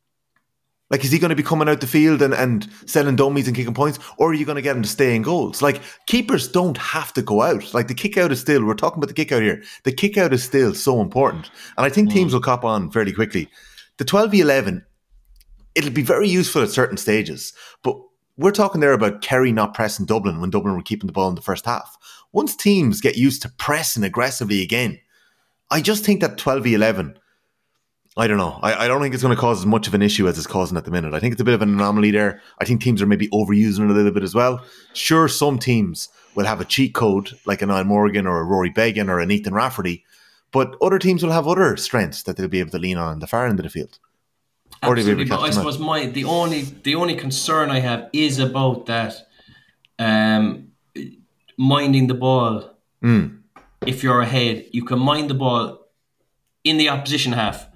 Like, is he going to be coming out the field and, and selling dummies and kicking points? Or are you going to get him to stay in goals? Like, keepers don't have to go out. Like, the kick out is still, we're talking about the kick out here. The kick out is still so important. And I think teams will cop on fairly quickly. The twelve v eleven, it'll be very useful at certain stages. But we're talking there about Kerry not pressing Dublin when Dublin were keeping the ball in the first half. Once teams get used to pressing aggressively again, I just think that twelve v eleven, I don't know. I, I don't think it's going to cause as much of an issue as it's causing at the minute. I think it's a bit of an anomaly there. I think teams are maybe overusing it a little bit as well. Sure, some teams will have a cheat code like a Niall Morgan or a Rory Began or an Ethan Rafferty, but other teams will have other strengths that they'll be able to lean on in the far end of the field. Absolutely, but I suppose my the only the only concern I have is about that um, minding the ball. Mm. If you're ahead, you can mind the ball in the opposition half,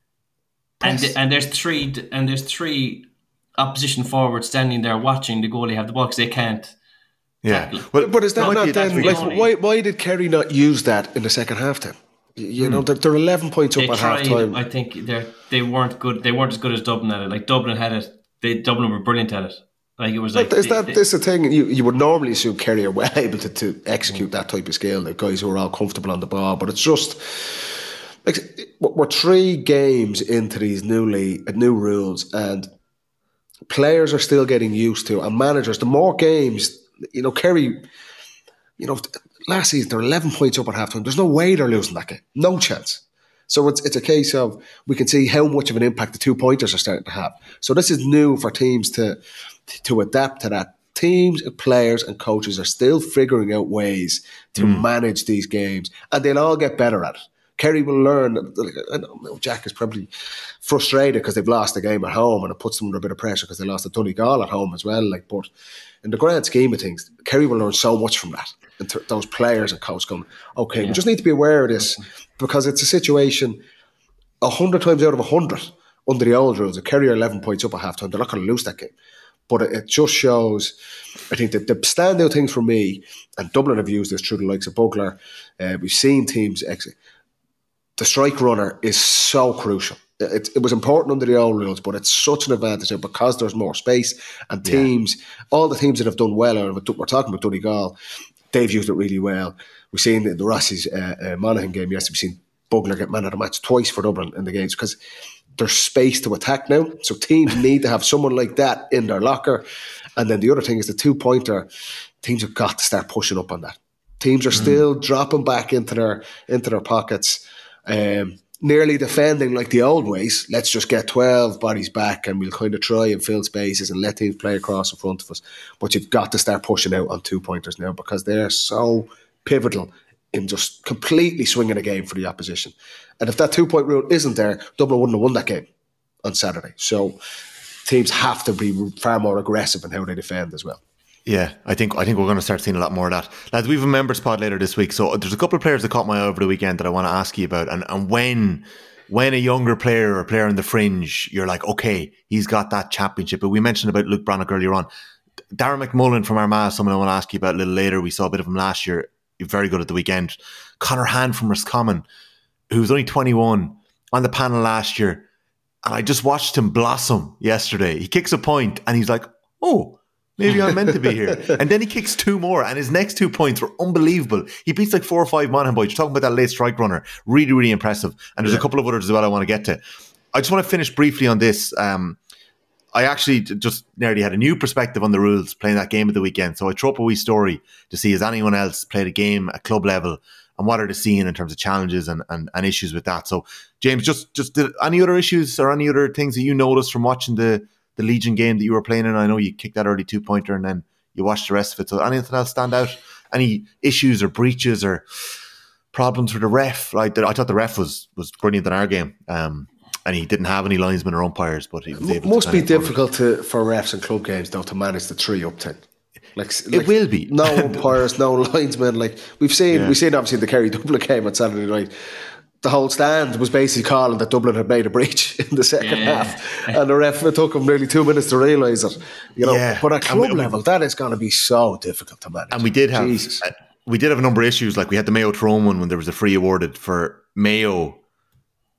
and th- and there's three and there's three opposition forwards standing there watching the goalie have the ball because they can't. Yeah, tackle. well, but is that not not then? Like, only. why why did Kerry not use that in the second half then? You know, they're, they're eleven points up They at half tried. time. I think they they weren't good. They weren't as good as Dublin at it. Like Dublin had it. They Dublin were brilliant at it. Like it was like is they, that they, this the thing? You you would normally assume Kerry are well able to, to execute that type of skill. The guys who are all comfortable on the ball, but it's just like we're three games into these newly new rules, and players are still getting used to, and managers. The more games, you know, Kerry, you know, last season they're eleven points up at halftime. There's no way they're losing that game. No chance. So it's it's a case of we can see how much of an impact the two pointers are starting to have. So this is new for teams to to adapt to that. Teams, players, and coaches are still figuring out ways to mm. manage these games, and they'll all get better at it. Kerry will learn. I know Jack is probably frustrated because they've lost the game at home, and it puts them under a bit of pressure because they lost to Donegal at home as well. Like, but in the grand scheme of things, Kerry will learn so much from that. And th- those players and coaches going, okay, yeah. we just need to be aware of this because it's a situation a hundred times out of a hundred under the old rules. If Kerry are eleven points up at half time, they're not going to lose that game. But it, it just shows, I think that the standout things for me, and Dublin have used this through the likes of Bugler, uh, we've seen teams exit. The strike runner is so crucial. It, it was important under the old rules, but it's such an advantage now because there's more space and teams, yeah. all the teams that have done well, we're talking about Donegal, they've used it really well. We've seen the, the Rossies uh, uh, Monaghan game yesterday. We've seen Bugler get man of the match twice for Dublin in the games because there's space to attack now. So teams need to have someone like that in their locker. And then the other thing is the two-pointer. Teams have got to start pushing up on that. Teams are mm. still dropping back into their into their pockets, um, nearly defending like the old ways. Let's just get twelve bodies back and we'll kind of try and fill spaces and let teams play across in front of us. But you've got to start pushing out on two-pointers now because they're so pivotal in just completely swinging a game for the opposition. And if that two-point rule isn't there, Dublin wouldn't have won that game on Saturday. So teams have to be far more aggressive in how they defend as well. Yeah, I think I think we're going to start seeing a lot more of that. Lads, we have a members pod later this week, so there's a couple of players that caught my eye over the weekend that I want to ask you about. And and when when a younger player or a player on the fringe, you're like, okay, he's got that championship. But we mentioned about Luke Brannock earlier on. Darren McMullen from Armagh, someone I want to ask you about a little later. We saw a bit of him last year. You're very good at the weekend. Conor Hand from Roscommon, who was only twenty-one, on the panel last year. And I just watched him blossom yesterday. He kicks a point and he's like, oh, maybe I'm meant to be here. And then he kicks two more, and his next two points were unbelievable. He beats like four or five Monaghan boys. You're talking about that late strike runner. Really, really impressive. And there's yeah. a couple of others as well I want to get to. I just want to finish briefly on this. Um, I actually just nearly had a new perspective on the rules playing that game at the weekend. So I threw up a wee story to see has anyone else played a game at club level and what are they seeing in terms of challenges and, and, and issues with that. So, James, just, just did any other issues or any other things that you noticed from watching the the Legion game that you were playing in? I know you kicked that early two-pointer and then you watched the rest of it. So anything else stand out? Any issues or breaches or problems with the ref? Like I thought the ref was was brilliant in our game. Um, and he didn't have any linesmen or umpires, but he was able It must to be difficult to, for refs in club games, though, to manage the three up ten. Like, like it will be. No umpires, no linesmen. Like we've seen, yeah. we've seen obviously the Kerry Dublin game on Saturday night. The whole stand was basically calling that Dublin had made a breach in the second yeah. half, and the ref, it took him nearly two minutes to realise it. You know, yeah. but at club we, level, that is going to be so difficult to manage. And we did have, Jesus. uh, we did have a number of issues. Like we had the Mayo Tyrone one when there was a free awarded for Mayo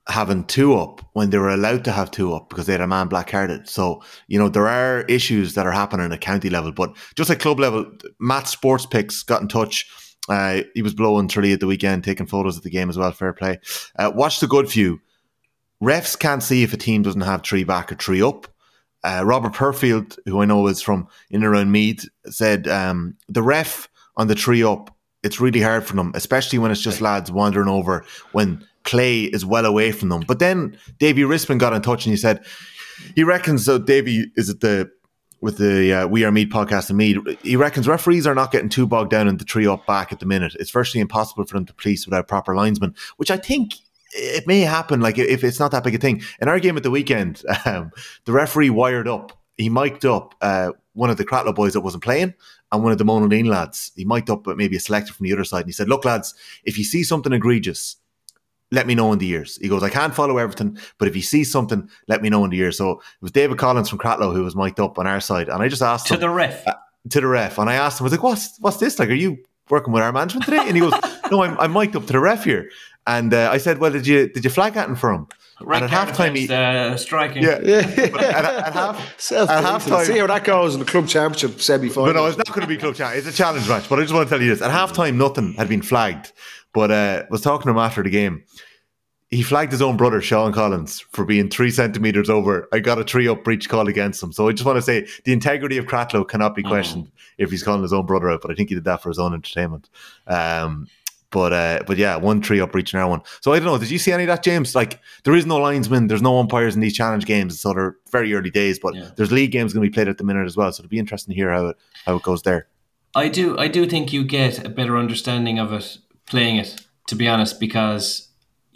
having two up when they were allowed to have two up because they had a man black-carded. So, you know, there are issues that are happening at county level. But just at club level, Matt Sports Picks got in touch. Uh, he was blowing Tralee at the weekend, taking photos of the game as well. Fair play. Uh, watch the good few. Refs can't see if a team doesn't have three back or three up. Uh, Robert Perfield, who I know is from in and around Meath, said um, the ref on the three up, it's really hard for them, especially when it's just lads wandering over when Clay is well away from them. But then Davy Rispin got in touch and he said he reckons, so Davy is at the with the uh, We Are Meath podcast in Meath, he reckons referees are not getting too bogged down in the three up back at the minute. It's virtually impossible for them to police without proper linesmen, which I think it may happen, like if it's not that big a thing. In our game at the weekend, um, the referee wired up, he mic'd up uh, one of the Cratloe boys that wasn't playing and one of the Monaghan lads. He mic'd up maybe a selector from the other side and he said, look lads, if you see something egregious, let me know in the ears. He goes, I can't follow everything, but if you see something, let me know in the ears. So it was David Collins from Cratloe who was mic'd up on our side, and I just asked to him, the ref, uh, to the ref, and I asked him, I was like, what's what's this? Like, are you working with our management today? And he goes, no, I'm I'm mic'd up to the ref here. And uh, I said, well, did you did you flag at him for him? Red and at halftime, he uh, striking. Yeah, yeah. At, at, half, at halftime, see how that goes in the club championship semi-final. But no, it's not going to be club championship. It's a challenge match. But I just want to tell you this: at halftime, nothing had been flagged. But uh, I was talking to him after the game. He flagged his own brother, Sean Collins, for being three centimetres over. I got a three-up breach call against him. So I just want to say the integrity of Cratloe cannot be questioned mm. if he's calling his own brother out. But I think he did that for his own entertainment. Um, but uh, but yeah, one three-up breach in our one. So I don't know. Did you see any of that, James? Like, there is no linesman. There's no umpires in these challenge games. So they're very early days. But yeah. there's league games going to be played at the minute as well. So it'll be interesting to hear how it, how it goes there. I do, I do think you get a better understanding of it playing it, to be honest, because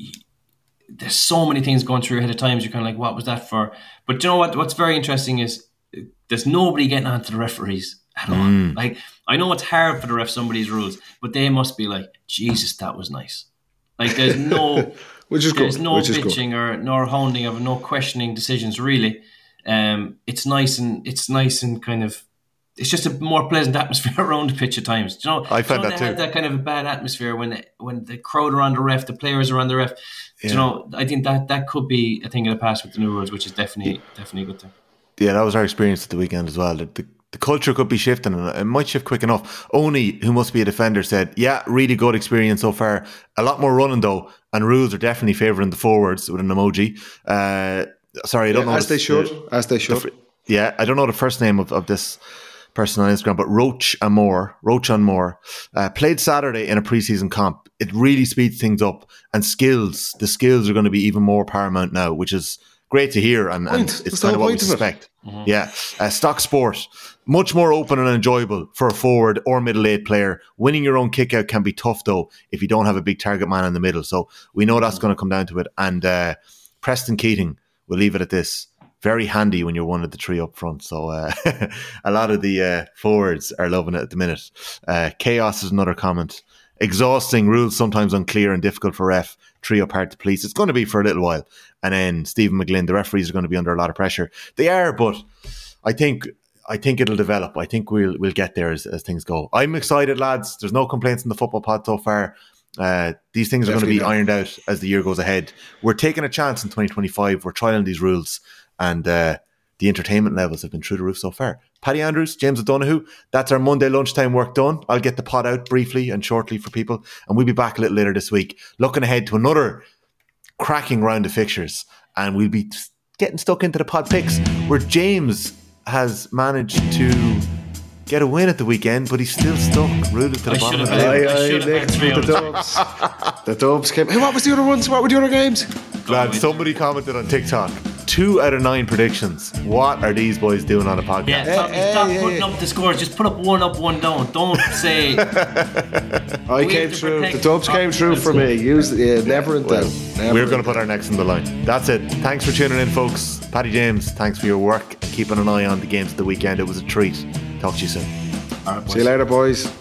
there's so many things going through your head at times. You're kind of like, what was that for? But you know what? What's very interesting is there's nobody getting onto the referees at all. Mm. Like, I know it's hard for the refs, some of these rules, but they must be like, Jesus, that was nice. Like, there's no, Which is there's good. no Which bitching or nor hounding of no questioning decisions. Really, um, it's nice and it's nice and kind of. It's just a more pleasant atmosphere around the pitch at times. Do you know, I found you know, that they too. have that kind of a bad atmosphere when the, when the crowd are on the ref, the players are on the ref. Yeah. You know, I think that that could be a thing of the past with the new rules, which is definitely yeah. definitely a good thing. Yeah, that was our experience at the weekend as well. The, the, the culture could be shifting, and it might shift quick enough. Oni, who must be a defender, said, "Yeah, really good experience so far. A lot more running though, and rules are definitely favouring the forwards," with an emoji. Uh, sorry, I don't yeah, know as they should, the, as they should. The, yeah, I don't know the first name of, of this person on Instagram, but Roach Amore, Roach on Moore, uh, played Saturday in a preseason comp. It really speeds things up, and skills, the skills are going to be even more paramount now, which is great to hear, and, and it's kind of what we suspect. Mm-hmm. Yeah, uh, Stock Sport, much more open and enjoyable for a forward or middle eight player. Winning your own kick out can be tough though if you don't have a big target man in the middle. So we know that's mm-hmm. going to come down to it. And uh, Preston Keating, we'll leave it at this. Very handy when you're one of the three up front. So uh, a lot of the uh, forwards are loving it at the minute. Uh, chaos is another comment. Exhausting, rules sometimes unclear and difficult for ref. Three up hard to police. It's going to be for a little while. And then Stephen McGlynn, the referees are going to be under a lot of pressure. They are, but I think I think it'll develop. I think we'll we'll get there as, as things go. I'm excited, lads. There's no complaints in the football pod so far. Uh, these things are Definitely going to be not. ironed out as the year goes ahead. We're taking a chance in twenty twenty-five. We're trialing these rules. And uh, the entertainment levels have been through the roof so far. Paddy Andrews, James O'Donoghue, that's our Monday lunchtime work done. I'll get the pod out briefly and shortly for people, and we'll be back a little later this week, looking ahead to another cracking round of fixtures, and we'll be getting stuck into the pod picks, where James has managed to get a win at the weekend, but he's still stuck, rooted to the I bottom of the table. The Dubs. The Dubs came. Hey, what was the other ones? What were the other games? Glad somebody commented on TikTok. Two out of nine predictions. What are these boys doing on a podcast? Yeah, stop, hey, stop hey, putting hey. up the scores. Just put up one up, one down. Don't say. I came through. The Dubs came through for me. Use yeah, never in doubt. Well, we're going to put our necks on the line. That's it. Thanks for tuning in, folks. Paddy James, thanks for your work. Keeping an eye on the games of the weekend. It was a treat. Talk to you soon. All right, See you later, boys.